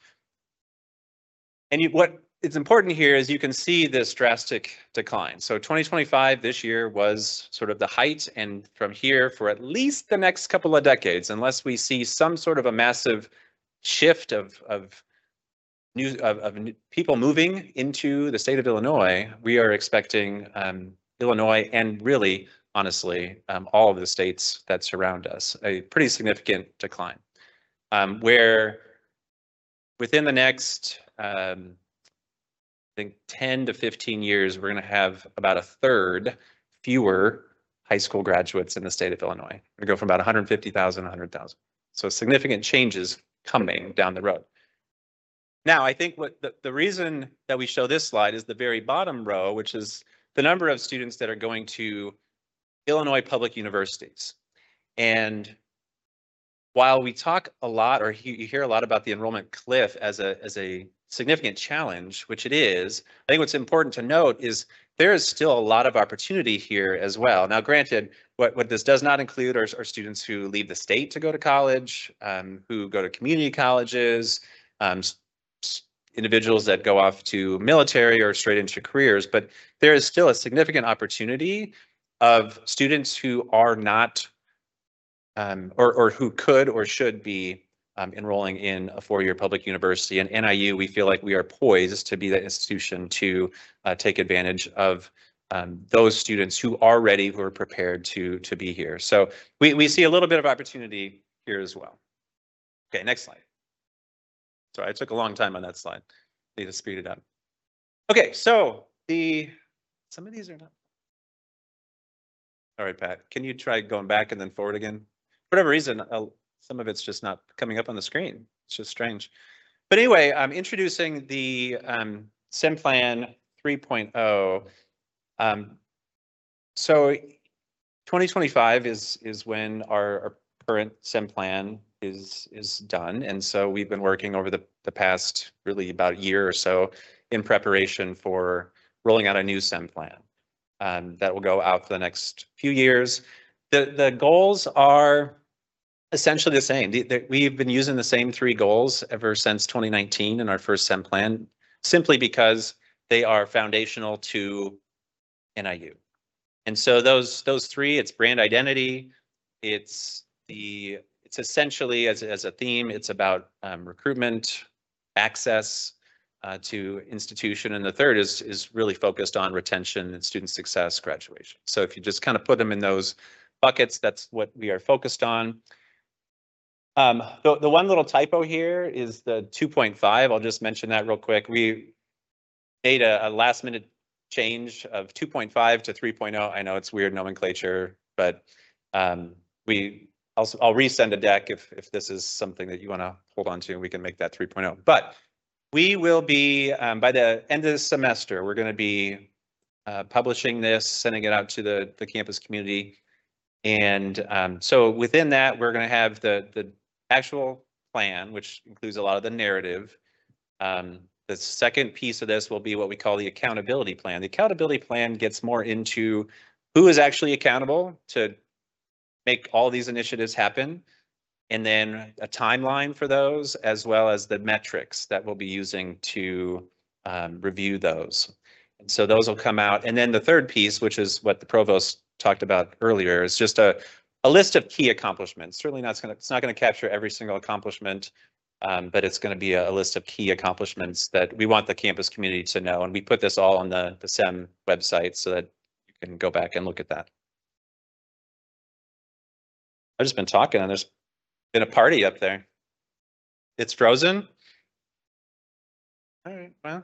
And you, what it's important here is you can see this drastic decline. So twenty twenty-five, this year, was sort of the height. And from here, for at least the next couple of decades, unless we see some sort of a massive shift of, of, new, of, of people moving into the state of Illinois, we are expecting um, Illinois and really, honestly, um, all of the states that surround us, a pretty significant decline, um, where within the next, um, I think, ten to fifteen years, we're going to have about a third fewer high school graduates in the state of Illinois. We go from about one hundred fifty thousand to one hundred thousand. So significant changes coming down the road. Now, I think what the, the reason that we show this slide is the very bottom row, which is the number of students that are going to Illinois public universities. And while we talk a lot, or you hear a lot about the enrollment cliff as a as a significant challenge, which it is, I think what's important to note is there is still a lot of opportunity here as well. Now, granted, what, what this does not include are, are students who leave the state to go to college, um, who go to community colleges, um, individuals that go off to military or straight into careers, but there is still a significant opportunity of students who are not, um, or, or who could or should be um, enrolling in a four-year public university. And N I U, we feel like we are poised to be the institution to uh, take advantage of um, those students who are ready, who are prepared to, to be here. So we, we see a little bit of opportunity here as well. Okay, next slide. Sorry, I took a long time on that slide. Need to speed it up. Okay, so the, some of these are not. All right, Pat, can you try going back and then forward again? For whatever reason, I'll, some of it's just not coming up on the screen. It's just strange. But anyway, I'm introducing the um, SEMplan three point oh. Um, so twenty twenty-five is is when our, our current SEMplan is is done, and so we've been working over the the past really about a year or so in preparation for rolling out a new SEMplan um, that will go out for the next few years. The the goals are essentially the same. The, the, we've been using the same three goals ever since twenty nineteen in our first SEMplan, simply because they are foundational to N I U. And so those those three, it's brand identity, it's the it's essentially as, as a theme, it's about um, recruitment, access uh, to institution, and the third is is really focused on retention and student success, graduation. So if you just kind of put them in those buckets, that's what we are focused on. Um, the, the one little typo here is the two point five. I'll just mention that real quick. We made a, a last minute change of two point five to three point oh. I know it's weird nomenclature, but um, we also, I'll resend a deck if, if this is something that you want to hold on to, and we can make that three point oh. But we will be, um, by the end of the semester, we're going to be uh, publishing this, sending it out to the, the campus community. And um, so within that, we're going to have the, the actual plan, which includes a lot of the narrative. Um, the second piece of this will be what we call the accountability plan. The accountability plan gets more into who is actually accountable to make all these initiatives happen, and then a timeline for those, as well as the metrics that we'll be using to um, review those. And so those will come out. And then the third piece, which is what the provost talked about earlier, is just a, a list of key accomplishments. Certainly not going to, it's not going to capture every single accomplishment, um, but it's going to be a, a list of key accomplishments that we want the campus community to know. And we put this all on the, the SEM website so that you can go back and look at that. I've just been talking and there's been a party up there. It's frozen. All right, well.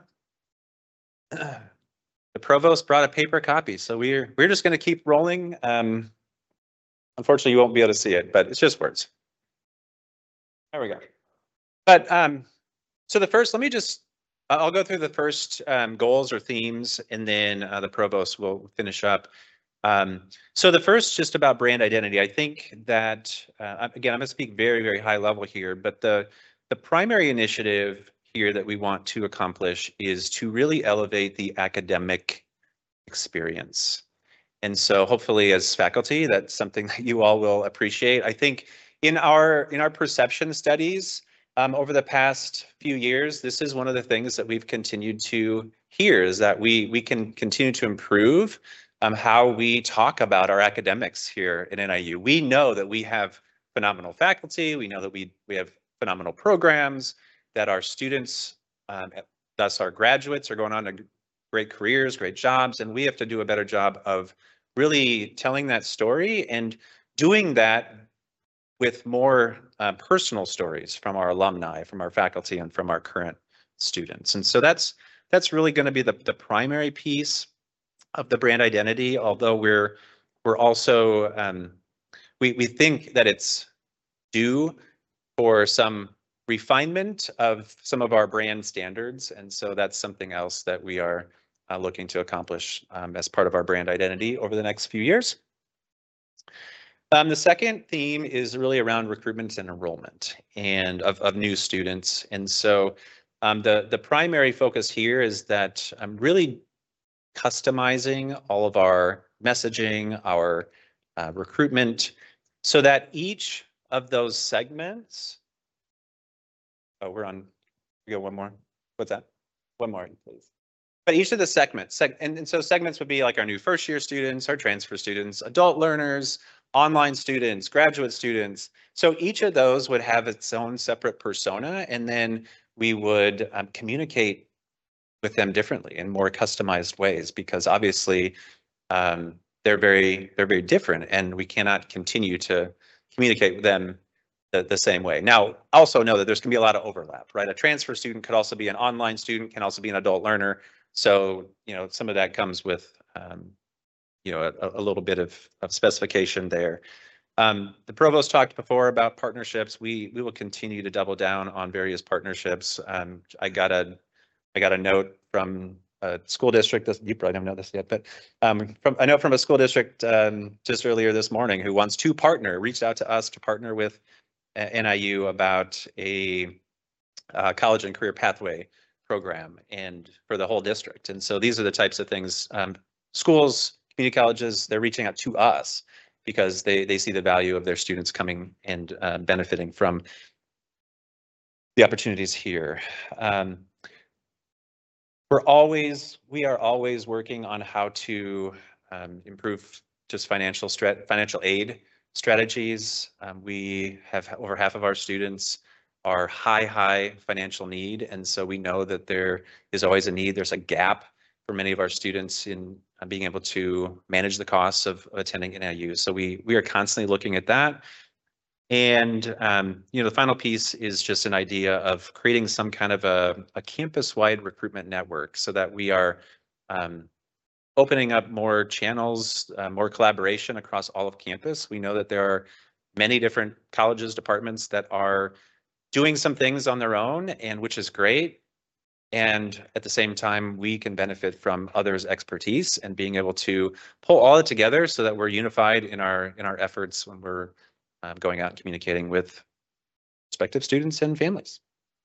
The provost brought a paper copy, so we're we're just going to keep rolling. Um, unfortunately, you won't be able to see it, but it's just words. There we go. But um, so the first, let me just, I'll go through the first um, goals or themes, and then uh, the provost will finish up. Um, so the first, just about brand identity. I think that uh, again, I'm going to speak very very high level here, but the the primary initiative here that we want to accomplish is to really elevate the academic experience. And so hopefully as faculty, that's something that you all will appreciate. I think in our in our perception studies um, over the past few years, this is one of the things that we've continued to hear, is that we we can continue to improve um, how we talk about our academics here at N I U. We know that we have phenomenal faculty. We know that we we have phenomenal programs, that our students, um, thus our graduates, are going on to great careers, great jobs, and we have to do a better job of really telling that story and doing that with more uh, personal stories from our alumni, from our faculty, and from our current students. And so that's that's really going to be the, the primary piece of the brand identity, although we're we're also, um, we, we think that it's due for some refinement of some of our brand standards. And so that's something else that we are uh, looking to accomplish um, as part of our brand identity over the next few years. Um, the second theme is really around recruitment and enrollment and of, of new students. And so Um, the, the primary focus here is that I'm really customizing all of our messaging, our uh, recruitment, so that each of those segments, oh, we're on, we go one more. What's that? One more, please. But each of the segments, seg and, and so segments would be like our new first year students, our transfer students, adult learners, online students, graduate students. So each of those would have its own separate persona, and then we would um, communicate with them differently in more customized ways, because obviously um, they're very they're very different, and we cannot continue to communicate with them the, the same way. Now, also know that there's going to be a lot of overlap, right? A transfer student could also be an online student, can also be an adult learner. So, you know, some of that comes with, um, you know, a, a little bit of, of specification there. Um, the provost talked before about partnerships. We we will continue to double down on various partnerships. Um, I got a I got a note from a school district. This, you probably don't know this yet, but um, from I know from a school district um, just earlier this morning who wants to partner, reached out to us to partner with N I U about a uh, college and career pathway program and for the whole district. And so these are the types of things um, schools, community colleges, they're reaching out to us because they they see the value of their students coming and uh, benefiting from the opportunities here. Um, we're always, we are always working on how to um, improve just financial strat financial aid strategies. Um, we have over half of our students are high, high financial need. And so we know that there is always a need. There's a gap for many of our students in uh, being able to manage the costs of, of attending N I U. So we, we are constantly looking at that. And, um, you know, the final piece is just an idea of creating some kind of a, a campus-wide recruitment network so that we are um, opening up more channels, uh, more collaboration across all of campus. We know that there are many different colleges, departments that are doing some things on their own, and which is great. And at the same time, we can benefit from others' expertise and being able to pull all it together so that we're unified in our in our efforts when we're um, going out and communicating with prospective students and families.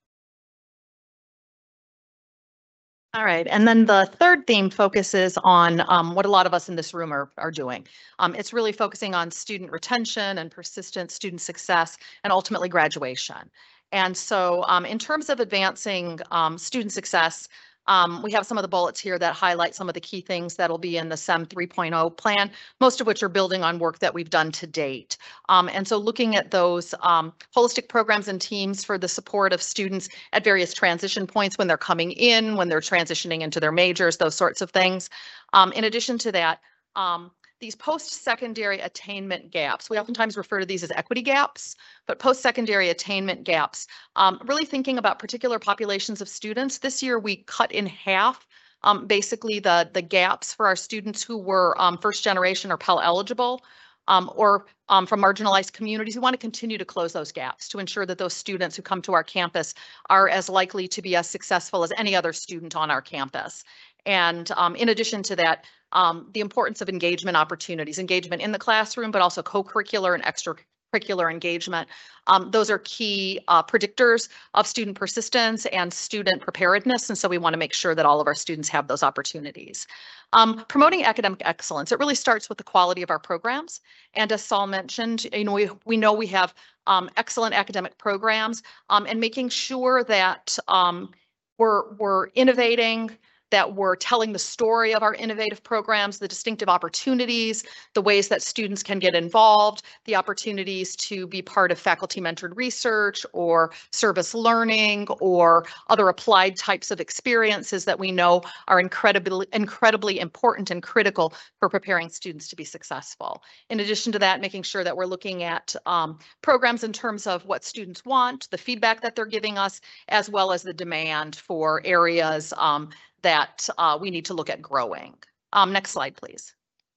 All right, and then the third theme focuses on um, what a lot of us in this room are, are doing. Um, it's really focusing on student retention and persistent student success and ultimately graduation. And so um, in terms of advancing um, student success, um, we have some of the bullets here that highlight some of the key things that'll be in the S E M three point oh plan, most of which are building on work that we've done to date. Um, and so looking at those um, holistic programs and teams for the support of students at various transition points when they're coming in, when they're transitioning into their majors, those sorts of things. Um, in addition to that, um, these post-secondary attainment gaps, we oftentimes refer to these as equity gaps, but post-secondary attainment gaps, um, really thinking about particular populations of students. This year we cut in half um, basically the, the gaps for our students who were um, first generation or Pell eligible um, or um, from marginalized communities. We want to continue to close those gaps to ensure that those students who come to our campus are as likely to be as successful as any other student on our campus. And um, in addition to that, um, the importance of engagement opportunities, engagement in the classroom, but also co-curricular and extracurricular engagement. Um, those are key uh, predictors of student persistence and student preparedness. And so we want to make sure that all of our students have those opportunities. Um, promoting academic excellence, it really starts with the quality of our programs. And as Saul mentioned, you know, we, we know we have um, excellent academic programs um, and making sure that um, we're, we're innovating, that we're telling the story of our innovative programs, the distinctive opportunities, the ways that students can get involved, the opportunities to be part of faculty mentored research or service learning or other applied types of experiences that we know are incredibly, incredibly important and critical for preparing students to be successful. In addition to that, making sure that we're looking at um, programs in terms of what students want, the feedback that they're giving us, as well as the demand for areas um, that uh, we need to look at growing. Um, next slide, please.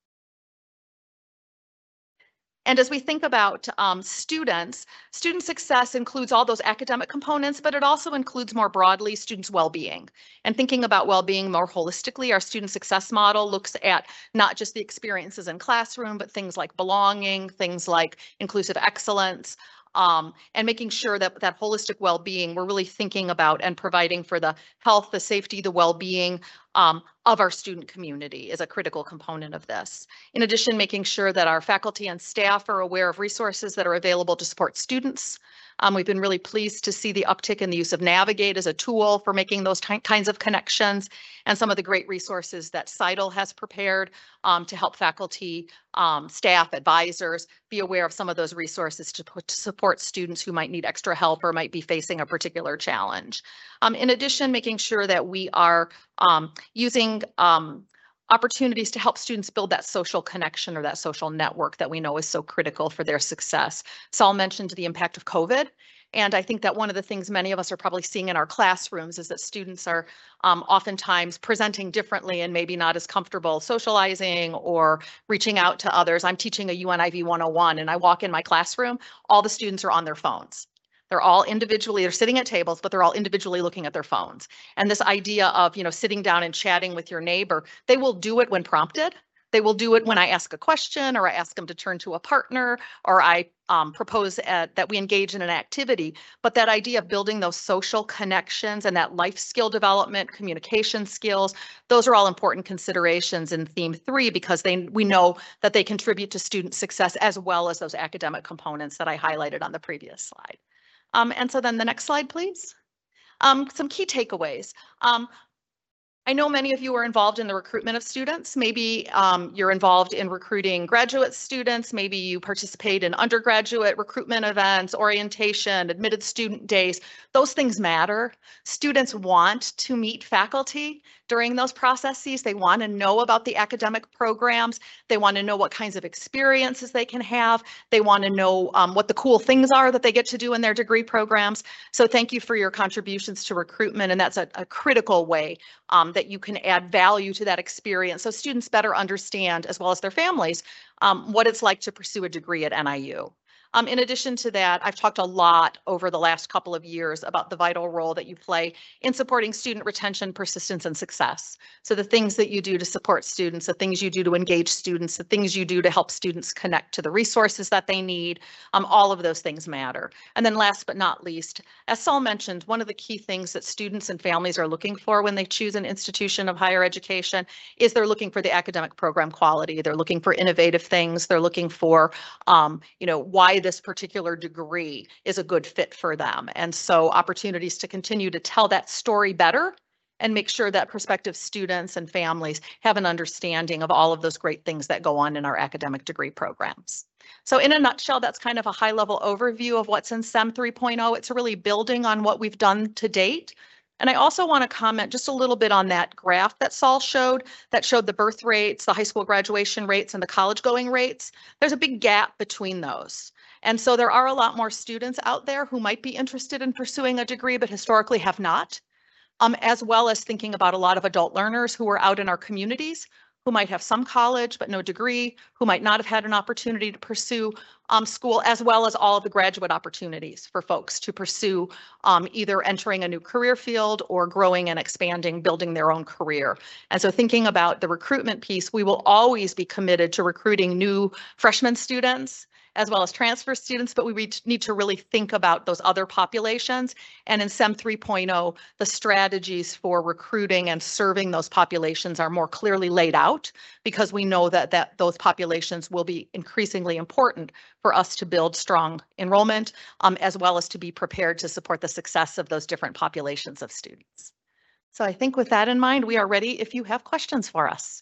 And as we think about um, students, student success includes all those academic components, but it also includes more broadly students' well-being. And thinking about well-being more holistically, our student success model looks at not just the experiences in classroom, but things like belonging, things like inclusive excellence, um, and making sure that that holistic well-being, we're really thinking about and providing for the health, the safety, the well-being um, of our student community is a critical component of this. In addition, making sure that our faculty and staff are aware of resources that are available to support students. Um, we've been really pleased to see the uptick in the use of Navigate as a tool for making those kinds of connections, and some of the great resources that CITL has prepared um, to help faculty, um, staff, advisors be aware of some of those resources to, put, to support students who might need extra help or might be facing a particular challenge. Um, in addition, making sure that we are um, using um, opportunities to help students build that social connection or that social network that we know is so critical for their success. Saul mentioned the impact of COVID. And I think that one of the things many of us are probably seeing in our classrooms is that students are um, oftentimes presenting differently and maybe not as comfortable socializing or reaching out to others. I'm teaching a U N I V one oh one and I walk in my classroom, all the students are on their phones. They're all individually, they're sitting at tables, but they're all individually looking at their phones. And this idea of, you know, sitting down and chatting with your neighbor, they will do it when prompted. They will do it when I ask a question or I ask them to turn to a partner or I um, propose at, that we engage in an activity. But that idea of building those social connections and that life skill development, communication skills, those are all important considerations in theme three because they we know that they contribute to student success as well as those academic components that I highlighted on the previous slide. Um, and so then the next slide, please. Um, some key takeaways. Um, I know many of you are involved in the recruitment of students. Maybe um, you're involved in recruiting graduate students. Maybe you participate in undergraduate recruitment events, orientation, admitted student days. Those things matter. Students want to meet faculty during those processes. They want to know about the academic programs. They want to know what kinds of experiences they can have. They want to know um, what the cool things are that they get to do in their degree programs. So thank you for your contributions to recruitment. And that's a, a critical way um, that you can add value to that experience so students better understand, as well as their families, um, what it's like to pursue a degree at N I U. Um, in addition to that, I've talked a lot over the last couple of years about the vital role that you play in supporting student retention, persistence, and success. So the things that you do to support students, the things you do to engage students, the things you do to help students connect to the resources that they need, um, all of those things matter. And then last but not least, as Saul mentioned, one of the key things that students and families are looking for when they choose an institution of higher education is they're looking for the academic program quality. They're looking for innovative things. They're looking for, um, you know, why this particular degree is a good fit for them. And so opportunities to continue to tell that story better and make sure that prospective students and families have an understanding of all of those great things that go on in our academic degree programs. So in a nutshell, that's kind of a high level overview of what's in S E M three point oh. It's really building on what we've done to date. And I also want to comment just a little bit on that graph that Saul showed, that showed the birth rates, the high school graduation rates, and the college going rates. There's a big gap between those. And so there are a lot more students out there who might be interested in pursuing a degree, but historically have not, um, as well as thinking about a lot of adult learners who are out in our communities who might have some college but no degree, who might not have had an opportunity to pursue um, school, as well as all of the graduate opportunities for folks to pursue um, either entering a new career field or growing and expanding, building their own career. And so thinking about the recruitment piece, we will always be committed to recruiting new freshman students as well as transfer students, but we need to really think about those other populations. And in S E M three point oh, the strategies for recruiting and serving those populations are more clearly laid out because we know that, that those populations will be increasingly important for us to build strong enrollment, um, as well as to be prepared to support the success of those different populations of students. So I think with that in mind, we are ready if you have questions for us.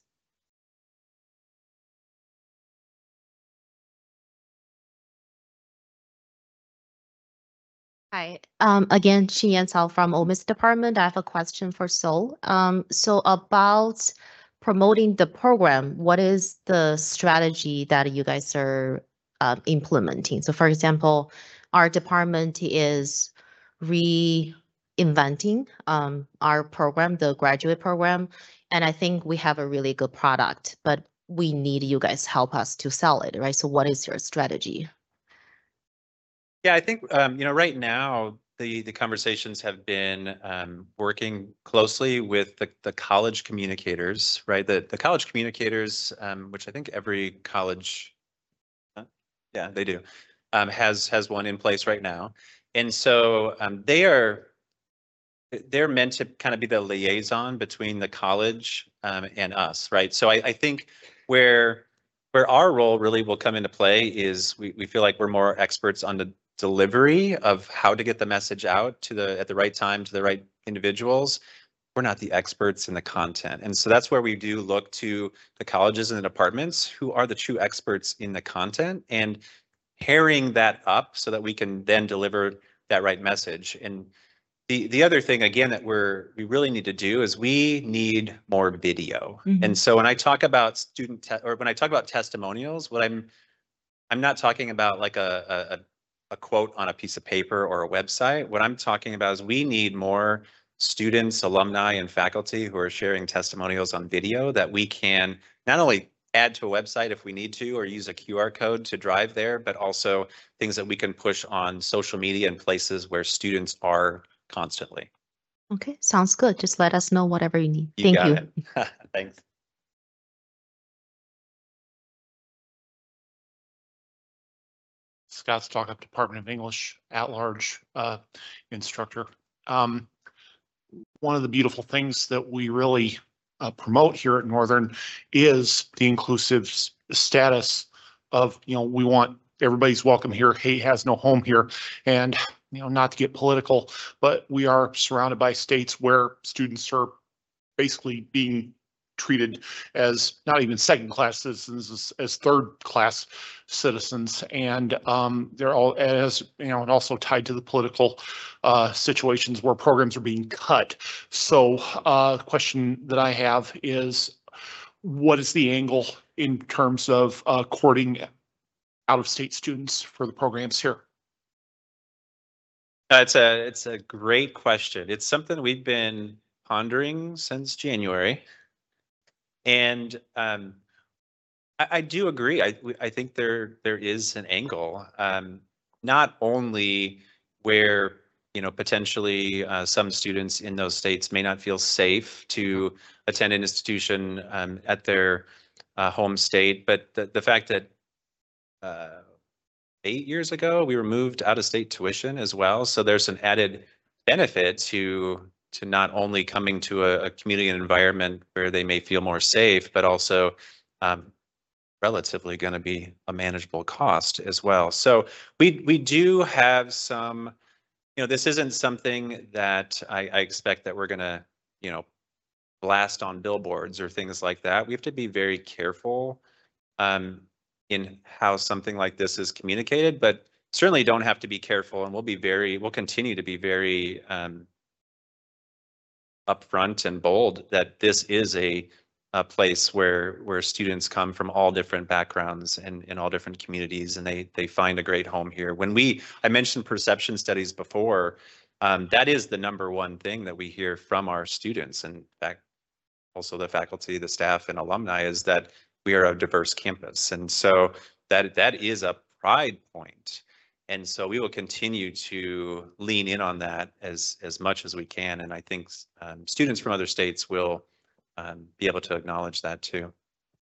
Hi, um, again, Xian Cao from Ole Miss Department. I have a question for Sol. Um, so about promoting the program, what is the strategy that you guys are uh, implementing? So for example, our department is reinventing um, our program, the graduate program, and I think we have a really good product, but we need you guys help us to sell it, right? So what is your strategy? Yeah, I think, um, you know, right now, the, the conversations have been um, working closely with the, the college communicators, right? The, the college communicators, um, which I think every college, huh? Yeah, they do. um, has has one in place right now. And so um, they are they're meant to kind of be the liaison between the college um, and us, right? So I, I think where where our role really will come into play is we, we feel like we're more experts on the delivery of how to get the message out to the at the right time to the right individuals. We're not the experts in the content. And so that's where we do look to the colleges and the departments who are the true experts in the content and pairing that up so that we can then deliver that right message. And the, the other thing, again, that we're we really need to do is we need more video. Mhm. And so when I talk about student te- or when I talk about testimonials, what I'm I'm not talking about like a, a a quote on a piece of paper or a website. What I'm talking about is we need more students, alumni, and faculty who are sharing testimonials on video that we can not only add to a website if we need to, or use a Q R code to drive there, but also things that we can push on social media and places where students are constantly. Okay, sounds good. Just let us know whatever you need. You Thank got you. it. Thanks. Scott Stockup, Department of English, at-large uh, instructor. Um, one of the beautiful things that we really uh, promote here at Northern is the inclusive s- status of, you know, we want everybody's welcome here. Hate has no home here. And, you know, not to get political, but we are surrounded by states where students are basically being treated as not even second class citizens, as, as third class citizens. And um, they're all, as you know, and also tied to the political uh, situations where programs are being cut. So uh, the question that I have is, what is the angle in terms of uh, courting out of state students for the programs here? Uh, it's a it's a great question. It's something we've been pondering since January. And um, I, I do agree. I I think there there is an angle, um, not only where you know potentially uh, some students in those states may not feel safe to attend an institution um, at their uh, home state, but the the fact that uh, eight years ago we removed out-of-state tuition as well, so there's an added benefit to to not only coming to a, a community and environment where they may feel more safe, but also um, relatively going to be a manageable cost as well. So we we do have some, you know, this isn't something that I, I expect that we're going to, you know, blast on billboards or things like that. We have to be very careful um, in how something like this is communicated, but certainly don't have to be careful, and we'll be very, we'll continue to be very um, upfront and bold that this is a, a place where where students come from all different backgrounds and in all different communities, and they they find a great home here. When we, I mentioned perception studies before, um, that is the number one thing that we hear from our students, and in fact, also the faculty, the staff, and alumni, is that we are a diverse campus, and so that that is a pride point. And so we will continue to lean in on that as, as much as we can. And I think um, students from other states will um, be able to acknowledge that too.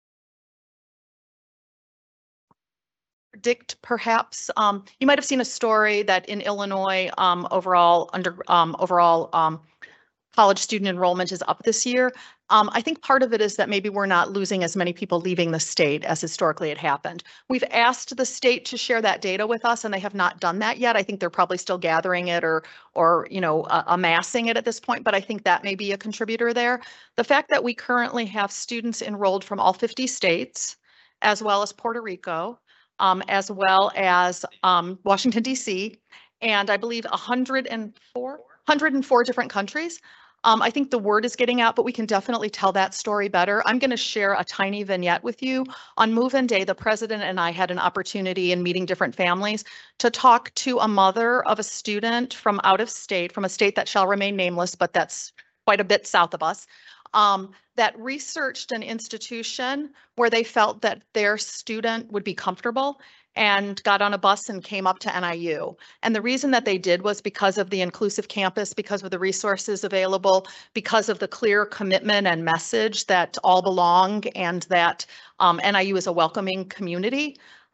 Predict perhaps, um, you might have seen a story that in Illinois, um, overall under, um, overall, um, college student enrollment is up this year. Um, I think part of it is that maybe we're not losing as many people leaving the state as historically it happened. We've asked the state to share that data with us, and they have not done that yet. I think they're probably still gathering it or, or you know, uh, amassing it at this point, but I think that may be a contributor there. The fact that we currently have students enrolled from all fifty states, as well as Puerto Rico, um, as well as um, Washington, D C, and I believe one hundred four, one hundred four different countries. Um, I think the word is getting out, but we can definitely tell that story better. I'm going to share a tiny vignette with you. On Move-In Day, the president and I had an opportunity in meeting different families to talk to a mother of a student from out of state, from a state that shall remain nameless, but that's quite a bit south of us, um, that researched an institution where they felt that their student would be comfortable, and got on a bus and came up to N I U. And the reason that they did was because of the inclusive campus, because of the resources available, because of the clear commitment and message that all belong, and that um, N I U is a welcoming community.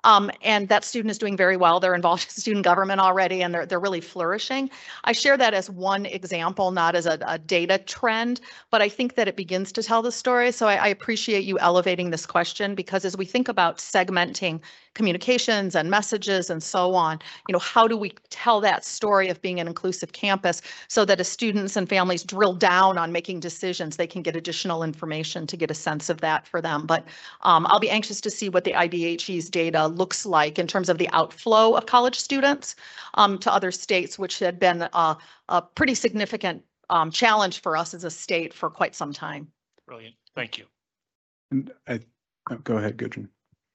Um, and that student is doing very well. They're involved in student government already, and they're, they're really flourishing. I share that as one example, not as a, a data trend, but I think that it begins to tell the story. So I, I appreciate you elevating this question, because as we think about segmenting communications and messages and so on, you know, how do we tell that story of being an inclusive campus so that as students and families drill down on making decisions, they can get additional information to get a sense of that for them. But um, I'll be anxious to see what the I D H E's data looks like in terms of the outflow of college students um, to other states, which had been a, a pretty significant um, challenge for us as a state for quite some time. Brilliant. Thank you. And I, oh, go ahead, Gudrun.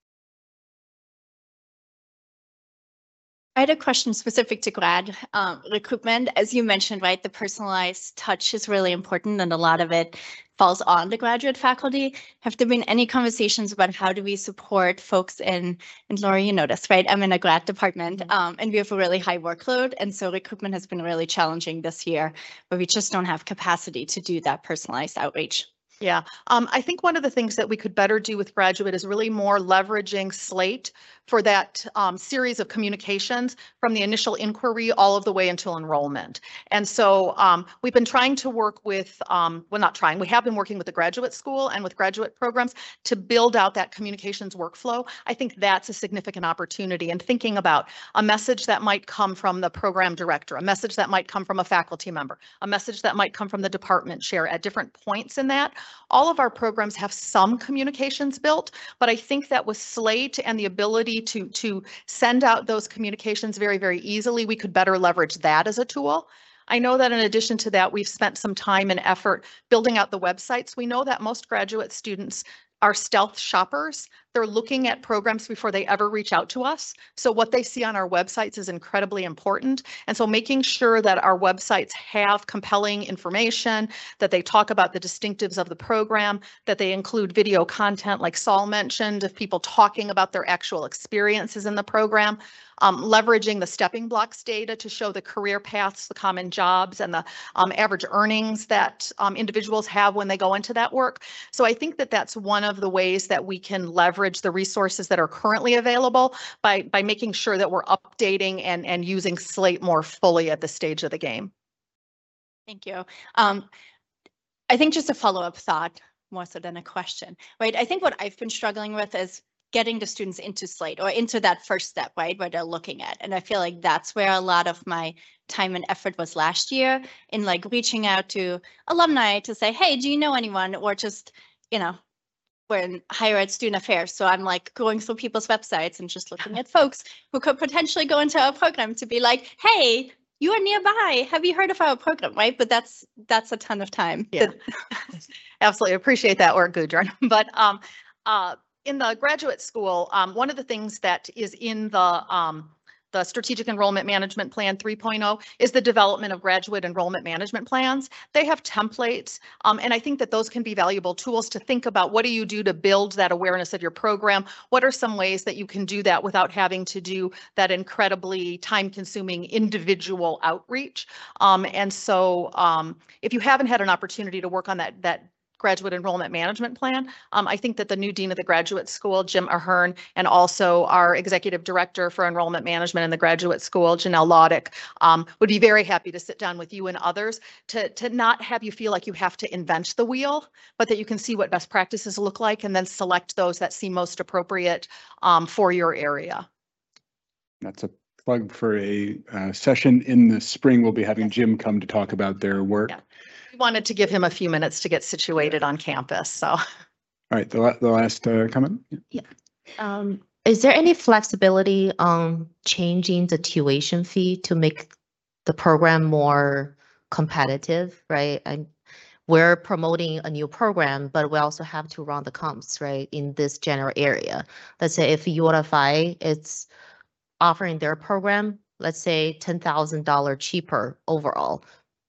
I had a question specific to grad um, recruitment. As you mentioned, right, the personalized touch is really important, and a lot of it falls on the graduate faculty. Have there been any conversations about how do we support folks in, and Laura, you know this, right? I'm in a grad department um, and we have a really high workload. And so recruitment has been really challenging this year, but we just don't have capacity to do that personalized outreach. Yeah, um, I think one of the things that we could better do with graduate is really more leveraging Slate for that um, series of communications from the initial inquiry all of the way until enrollment. And so um, we've been trying to work with, um, well, not trying, we have been working with the graduate school and with graduate programs to build out that communications workflow. I think that's a significant opportunity, and thinking about a message that might come from the program director, a message that might come from a faculty member, a message that might come from the department chair at different points in that. All of our programs have some communications built, but I think that with Slate and the ability to, to send out those communications very, very easily, we could better leverage that as a tool. I know that in addition to that, we've spent some time and effort building out the websites. We know that most graduate students are stealth shoppers. They're looking at programs before they ever reach out to us. So what they see on our websites is incredibly important. And so making sure that our websites have compelling information, that they talk about the distinctives of the program, that they include video content like Saul mentioned, of people talking about their actual experiences in the program, um, leveraging the stepping blocks data to show the career paths, the common jobs, and the um, average earnings that um, individuals have when they go into that work. So I think that that's one of the ways that we can leverage the resources that are currently available by, by making sure that we're updating and, and using Slate more fully at this stage of the game. Thank you. Um, I think just a follow-up thought more so than a question, right? I think what I've been struggling with is getting the students into Slate or into that first step, right, where they're looking at. And I feel like that's where a lot of my time and effort was last year, in like reaching out to alumni to say, hey, do you know anyone? Or just, you know, we're in higher ed student affairs. So I'm like going through people's websites and just looking at folks who could potentially go into our program to be like, hey, you are nearby. Have you heard of our program, right? But that's that's a ton of time. Yeah, absolutely. Appreciate that work, Gudrun. But um, uh, in the graduate school, um, one of the things that is in the um, the Strategic Enrollment Management Plan three point oh is the development of graduate enrollment management plans. They have templates, um, and I think that those can be valuable tools to think about what do you do to build that awareness of your program? What are some ways that you can do that without having to do that incredibly time-consuming individual outreach? Um, and so um, if you haven't had an opportunity to work on that, that graduate enrollment management plan, Um, I think that the new dean of the graduate school, Jim Ahern, and also our executive director for enrollment management in the graduate school, Janelle Laudick, um, would be very happy to sit down with you and others to, to not have you feel like you have to invent the wheel, but that you can see what best practices look like and then select those that seem most appropriate um, for your area. That's a plug for a uh, session in the spring. We'll be having Jim come to talk about their work. Yeah. We wanted to give him a few minutes to get situated on campus, so. All right, the, la the last uh, comment. Yeah. Um, is there any flexibility on changing the tuition fee to make the program more competitive, right? I'm, we're promoting a new program, but we also have to run the comps, right, in this general area. Let's say if U F I is offering their program, let's say ten thousand dollars cheaper overall.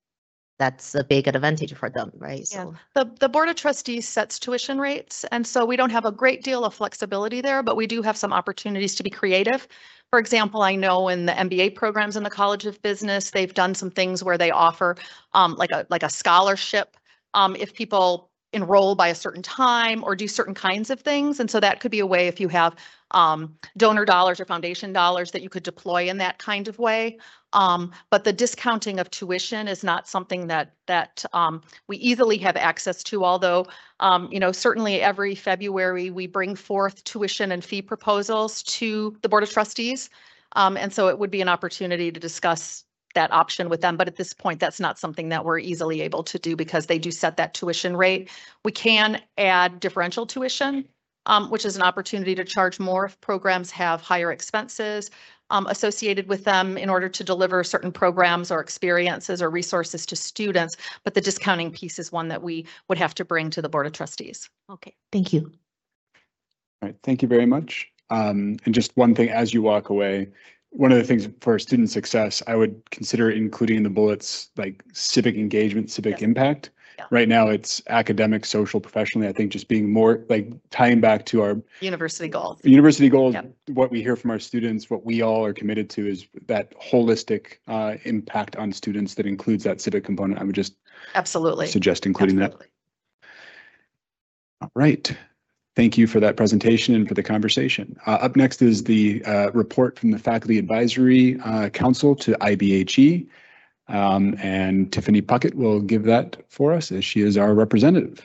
That's a big advantage for them, right? Yeah. So The, the Board of Trustees sets tuition rates, and so we don't have a great deal of flexibility there, but we do have some opportunities to be creative. For example, I know in the M B A programs in the College of Business, they've done some things where they offer um, like a like a scholarship um, if people enroll by a certain time or do certain kinds of things. And so that could be a way if you have um, donor dollars or foundation dollars that you could deploy in that kind of way. Um, but the discounting of tuition is not something that that um, we easily have access to, although, um, you know, certainly every February we bring forth tuition and fee proposals to the Board of Trustees. Um, and so it would be an opportunity to discuss that option with them. But at this point, that's not something that we're easily able to do because they do set that tuition rate. We can add differential tuition, um, which is an opportunity to charge more if programs have higher expenses um, associated with them in order to deliver certain programs or experiences or resources to students. But the discounting piece is one that we would have to bring to the Board of Trustees. Okay, thank you. All right, thank you very much. Um, and just one thing as you walk away, one of the things for student success, I would consider including in the bullets like civic engagement, civic Yes. impact. Yeah. Right now it's academic, social, professionally. I think just being more like tying back to our University goals. university goals, Yep. what we hear from our students, what we all are committed to is that holistic uh, impact on students that includes that civic component. I would just Absolutely. suggest including Absolutely. that. All right. Thank you for that presentation and for the conversation. Uh, up next is the uh, report from the Faculty Advisory uh, Council to I B H E. Um, and Tiffany Puckett will give that for us as she is our representative.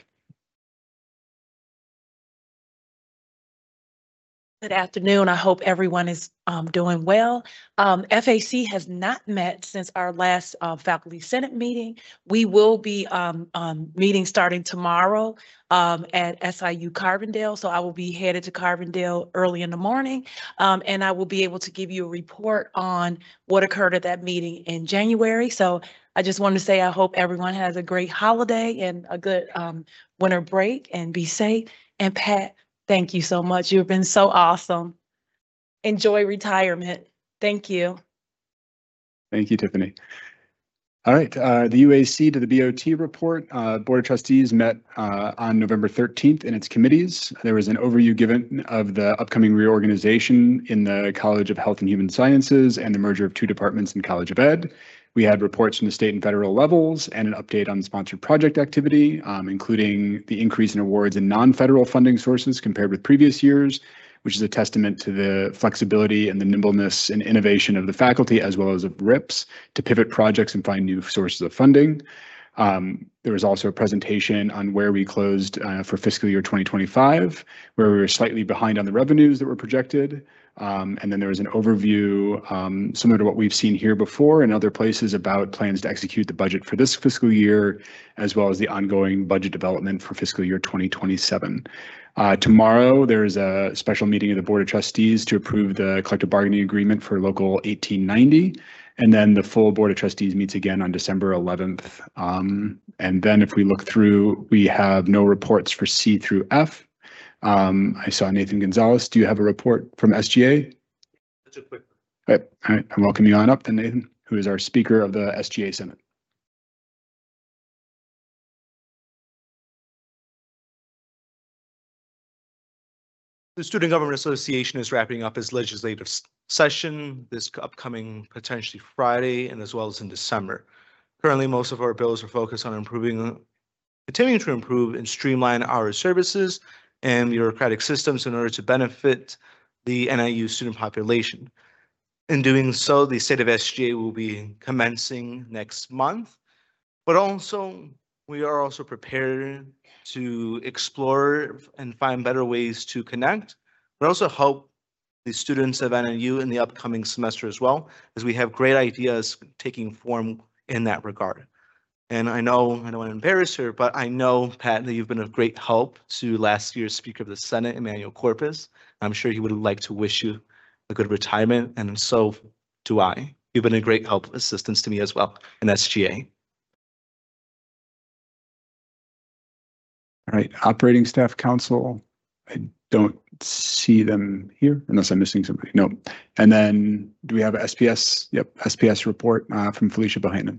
Good afternoon. I hope everyone is um, doing well. Um, F A C has not met since our last uh, Faculty Senate meeting. We will be um, um, meeting starting tomorrow um, at S I U Carbondale. So I will be headed to Carbondale early in the morning, um, and I will be able to give you a report on what occurred at that meeting in January. So I just wanted to say I hope everyone has a great holiday and a good um, winter break and be safe. And Pat, thank you so much. You've been so awesome. Enjoy retirement. Thank you. Thank you, Tiffany. All right, uh, the U A C to the B O T report. Uh, Board of Trustees met uh, on November thirteenth in its committees. There was an overview given of the upcoming reorganization in the College of Health and Human Sciences and the merger of two departments in College of Ed. We had reports from the state and federal levels and an update on sponsored project activity, um, including the increase in awards in non-federal funding sources compared with previous years, which is a testament to the flexibility and the nimbleness and innovation of the faculty as well as of R I Ps to pivot projects and find new sources of funding. Um, there was also a presentation on where we closed uh, for fiscal year twenty twenty-five, where we were slightly behind on the revenues that were projected. Um, and then there was an overview um, similar to what we've seen here before in other places about plans to execute the budget for this fiscal year, as well as the ongoing budget development for fiscal year twenty twenty-seven. Uh, tomorrow, there is a special meeting of the Board of Trustees to approve the collective bargaining agreement for Local eighteen ninety. And then the full Board of Trustees meets again on December eleventh. Um, and then if we look through, we have no reports for C through F. Um, I saw Nathan Gonzalez. Do you have a report from S G A? That's a quick. All right, all right. I welcome you on up then, Nathan, who is our Speaker of the S G A Senate. The Student Government Association is wrapping up its legislative s- session this upcoming potentially Friday and as well as in December. Currently, most of our bills are focused on improving, continuing to improve and streamline our services and bureaucratic systems in order to benefit the N I U student population. In doing so, the state of S G A will be commencing next month, but also we are also prepared to explore and find better ways to connect, but also help the students of N I U in the upcoming semester as well, as we have great ideas taking form in that regard. And I know, I don't want to embarrass her, but I know, Pat, that you've been of great help to last year's Speaker of the Senate, Emmanuel Corpus. I'm sure he would like to wish you a good retirement, and so do I. You've been a great help, assistance to me as well in S G A. All right, Operating Staff Council. I don't see them here unless I'm missing somebody. No. And then do we have a S P S? Yep, S P S report uh, from Felicia Bohannon.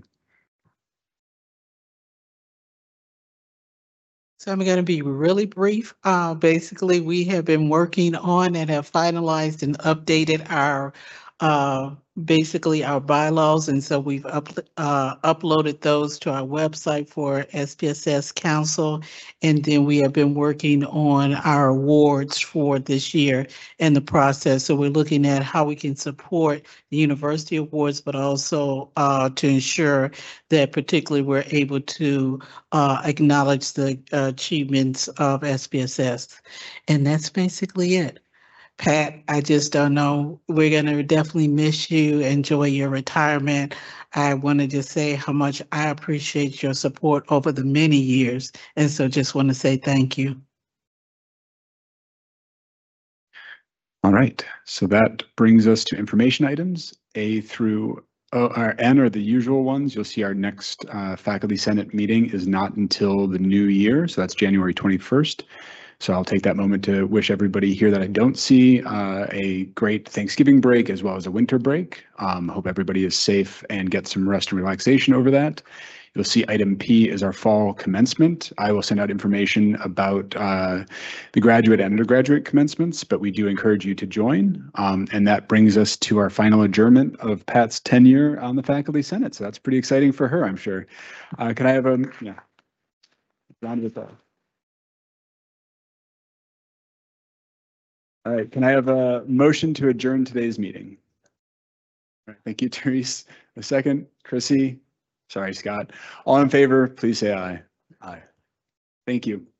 So I'm going to be really brief. Uh, basically, we have been working on and have finalized and updated our uh, basically our bylaws. And so we've up, uh, uploaded those to our website for S P S S Council. And then we have been working on our awards for this year in the process. So we're looking at how we can support the university awards, but also uh, to ensure that particularly we're able to uh, acknowledge the uh, achievements of S P S S. And that's basically it. Pat, I just don't know. We're going to definitely miss you. Enjoy your retirement. I want to just say how much I appreciate your support over the many years. And so just want to say thank you. All right, so that brings us to information items. A through O, or N are the usual ones. You'll see our next uh, Faculty Senate meeting is not until the new year, so that's January twenty-first. So I'll take that moment to wish everybody here that I don't see uh, a great Thanksgiving break as well as a winter break. Um, hope everybody is safe and gets some rest and relaxation over that. You'll see item P is our fall commencement. I will send out information about uh, the graduate and undergraduate commencements, but we do encourage you to join. Um, and that brings us to our final adjournment of Pat's tenure on the Faculty Senate. So that's pretty exciting for her, I'm sure. Uh, can I have a yeah, round of applause? All right, can I have a motion to adjourn today's meeting? All right, thank you, Therese. A second, Chrissy. Sorry, Scott. All in favor, please say aye. Aye. Thank you.